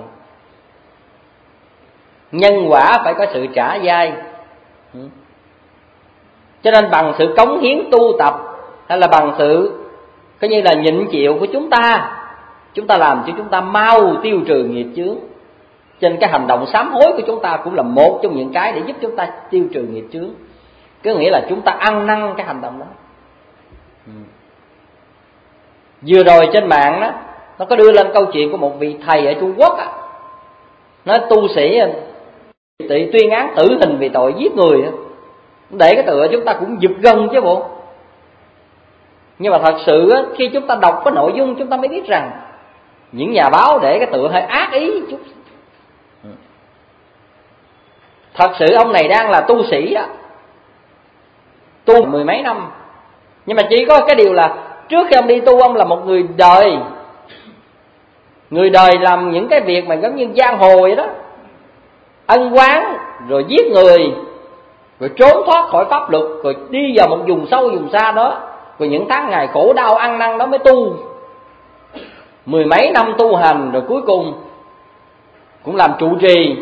S3: Nhân quả phải có sự trả dai. Cho nên bằng sự cống hiến tu tập, hay là bằng sự coi như là nhịn chịu của chúng ta làm cho chúng ta mau tiêu trừ nghiệp chướng. Trên cái hành động sám hối của chúng ta cũng là một trong những cái để giúp chúng ta tiêu trừ nghiệp chướng. Có nghĩa là chúng ta ăn năn cái hành động đó. Vừa rồi trên mạng đó, nó có đưa lên câu chuyện của một vị thầy ở Trung Quốc á, nói tu sĩ bị tuyên án tử hình vì tội giết người. Để cái tựa chúng ta cũng giật gân chứ bộ. Nhưng mà thật sự á, khi chúng ta đọc cái nội dung chúng ta mới biết rằng những nhà báo để cái tựa hơi ác ý chút. Thật sự ông này đang là tu sĩ á, tu 10 mấy năm. Nhưng mà chỉ có cái điều là trước khi ông đi tu, ông là một người đời. Người đời làm những cái việc mà giống như giang hồ vậy đó, ân oán, rồi giết người, rồi trốn thoát khỏi pháp luật, rồi đi vào một vùng sâu vùng xa đó, rồi những tháng ngày khổ đau ăn năn đó mới tu. 10 mấy năm tu hành rồi cuối cùng cũng làm trụ trì.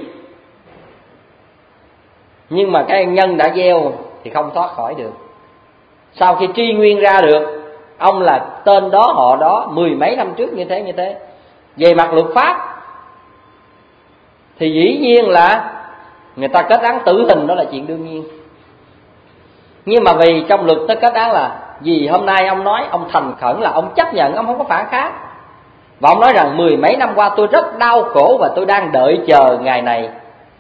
S3: Nhưng mà cái nhân đã gieo thì không thoát khỏi được. Sau khi truy nguyên ra được ông là tên đó họ đó 10 mấy năm trước như thế, về mặt luật pháp thì dĩ nhiên là người ta kết án tử hình, đó là chuyện đương nhiên. Nhưng mà vì trong luật nó kết án là vì hôm nay ông nói, ông thành khẩn là ông chấp nhận, ông không có phản kháng. Và ông nói rằng 10 mấy năm qua tôi rất đau khổ và tôi đang đợi chờ ngày này.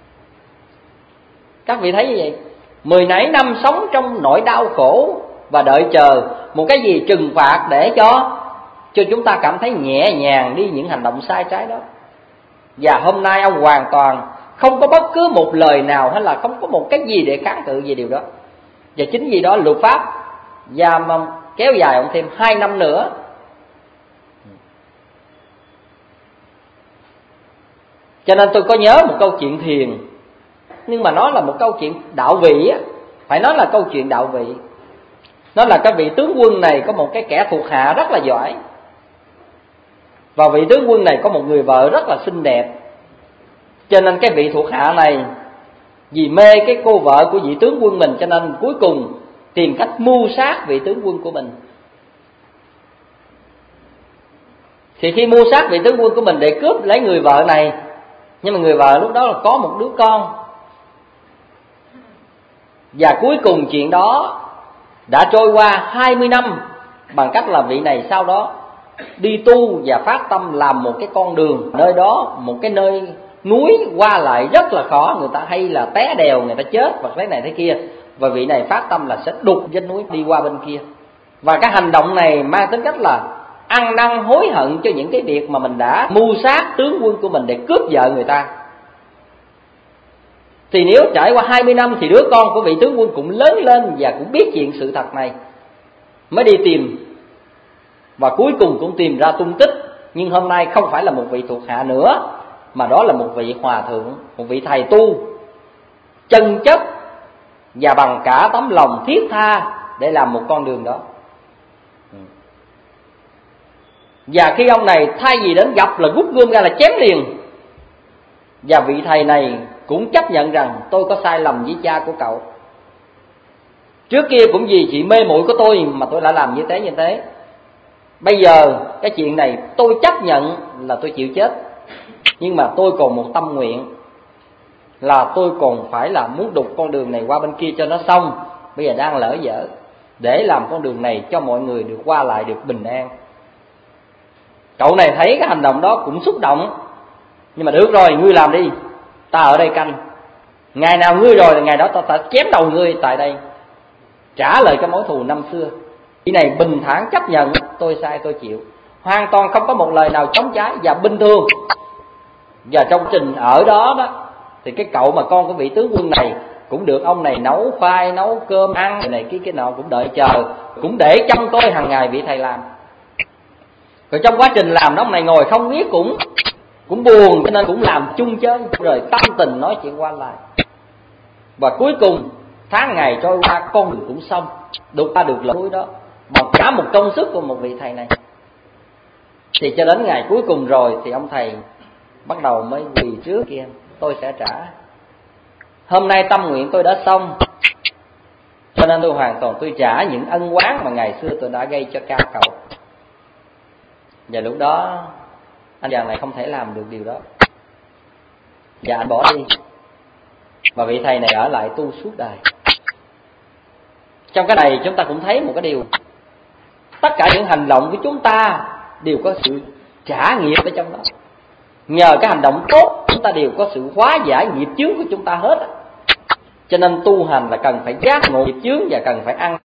S3: Các vị thấy như vậy, 10 mấy năm sống trong nỗi đau khổ và đợi chờ một cái gì trừng phạt để cho chúng ta cảm thấy nhẹ nhàng đi những hành động sai trái đó. Và hôm nay ông hoàn toàn không có bất cứ một lời nào hay là không có một cái gì để kháng cự về điều đó. Và chính vì đó luật pháp giam kéo dài ông thêm 2 năm nữa. Cho nên tôi có nhớ một câu chuyện thiền, nhưng mà nó là một câu chuyện đạo vị á, phải nói là câu chuyện đạo vị. Nó là cái vị tướng quân này có một cái kẻ thuộc hạ rất là giỏi. Và vị tướng quân này có một người vợ rất là xinh đẹp. Cho nên cái vị thuộc hạ này vì mê cái cô vợ của vị tướng quân mình, cho nên cuối cùng tìm cách mưu sát vị tướng quân của mình. Thì khi mưu sát vị tướng quân của mình để cướp lấy người vợ này, nhưng mà người vợ lúc đó là có một đứa con. Và cuối cùng chuyện đó đã trôi qua 20 năm bằng cách là vị này sau đó đi tu và phát tâm làm một cái con đường. Nơi đó một cái nơi núi qua lại rất là khó, người ta hay là té đèo, người ta chết và thế này thế kia. Và vị này phát tâm là sẽ đục trên núi đi qua bên kia. Và cái hành động này mang tính cách là ăn năn hối hận cho những cái việc mà mình đã mưu sát tướng quân của mình để cướp vợ người ta. Thì nếu trải qua 20 năm thì đứa con của vị tướng quân cũng lớn lên và cũng biết chuyện sự thật này, mới đi tìm, và cuối cùng cũng tìm ra tung tích. Nhưng hôm nay không phải là một vị thuộc hạ nữa, mà đó là một vị hòa thượng, một vị thầy tu chân chất và bằng cả tấm lòng thiết tha để làm một con đường đó. Và khi ông này thay vì đến gặp là rút gươm ra là chém liền. Và vị thầy này cũng chấp nhận rằng tôi có sai lầm với cha của cậu. Trước kia cũng vì chị mê muội của tôi mà tôi đã làm như thế. Bây giờ cái chuyện này tôi chấp nhận là tôi chịu chết. Nhưng mà tôi còn một tâm nguyện là tôi còn phải là muốn đục con đường này qua bên kia cho nó xong. Bây giờ đang lỡ dở, để làm con đường này cho mọi người được qua lại được bình an. Cậu này thấy cái hành động đó cũng xúc động. Nhưng mà được rồi, ngươi làm đi, ta ở đây canh. Ngày nào ngươi rồi là ngày đó ta chém đầu ngươi tại đây, trả lời cái mối thù năm xưa. Cái này bình thản chấp nhận tôi sai tôi chịu, hoàn toàn không có một lời nào chống trái và bình thường. Và trong trình ở đó đó thì cái cậu mà con của vị tướng quân này cũng được ông này nấu khoai, nấu cơm ăn, cái này cái nọ cũng đợi chờ, cũng để trong tôi hàng ngày vị thầy làm. Rồi trong quá trình làm đó ông này ngồi không biết cũng buồn, cho nên cũng làm chung chơi, rồi tâm tình nói chuyện qua lại. Và cuối cùng tháng ngày trôi qua, con đường cũng xong, đục ra được lối đó bằng cả một công sức của một vị thầy này. Thì cho đến ngày cuối cùng rồi thì ông thầy bắt đầu mới quỳ trước kia, tôi sẽ trả. Hôm nay tâm nguyện tôi đã xong, cho nên tôi hoàn toàn tôi trả những ân oán mà ngày xưa tôi đã gây cho ca cậu. Và lúc đó anh chàng này không thể làm được điều đó, và anh bỏ đi. Và vị thầy này ở lại tu suốt đời. Trong cái này chúng ta cũng thấy một cái điều, tất cả những hành động của chúng ta đều có sự trả nghiệp ở trong đó. Nhờ cái hành động tốt chúng ta đều có sự hóa giải nghiệp chướng của chúng ta hết. Cho nên tu hành là cần phải giác ngộ nghiệp chướng và cần phải ăn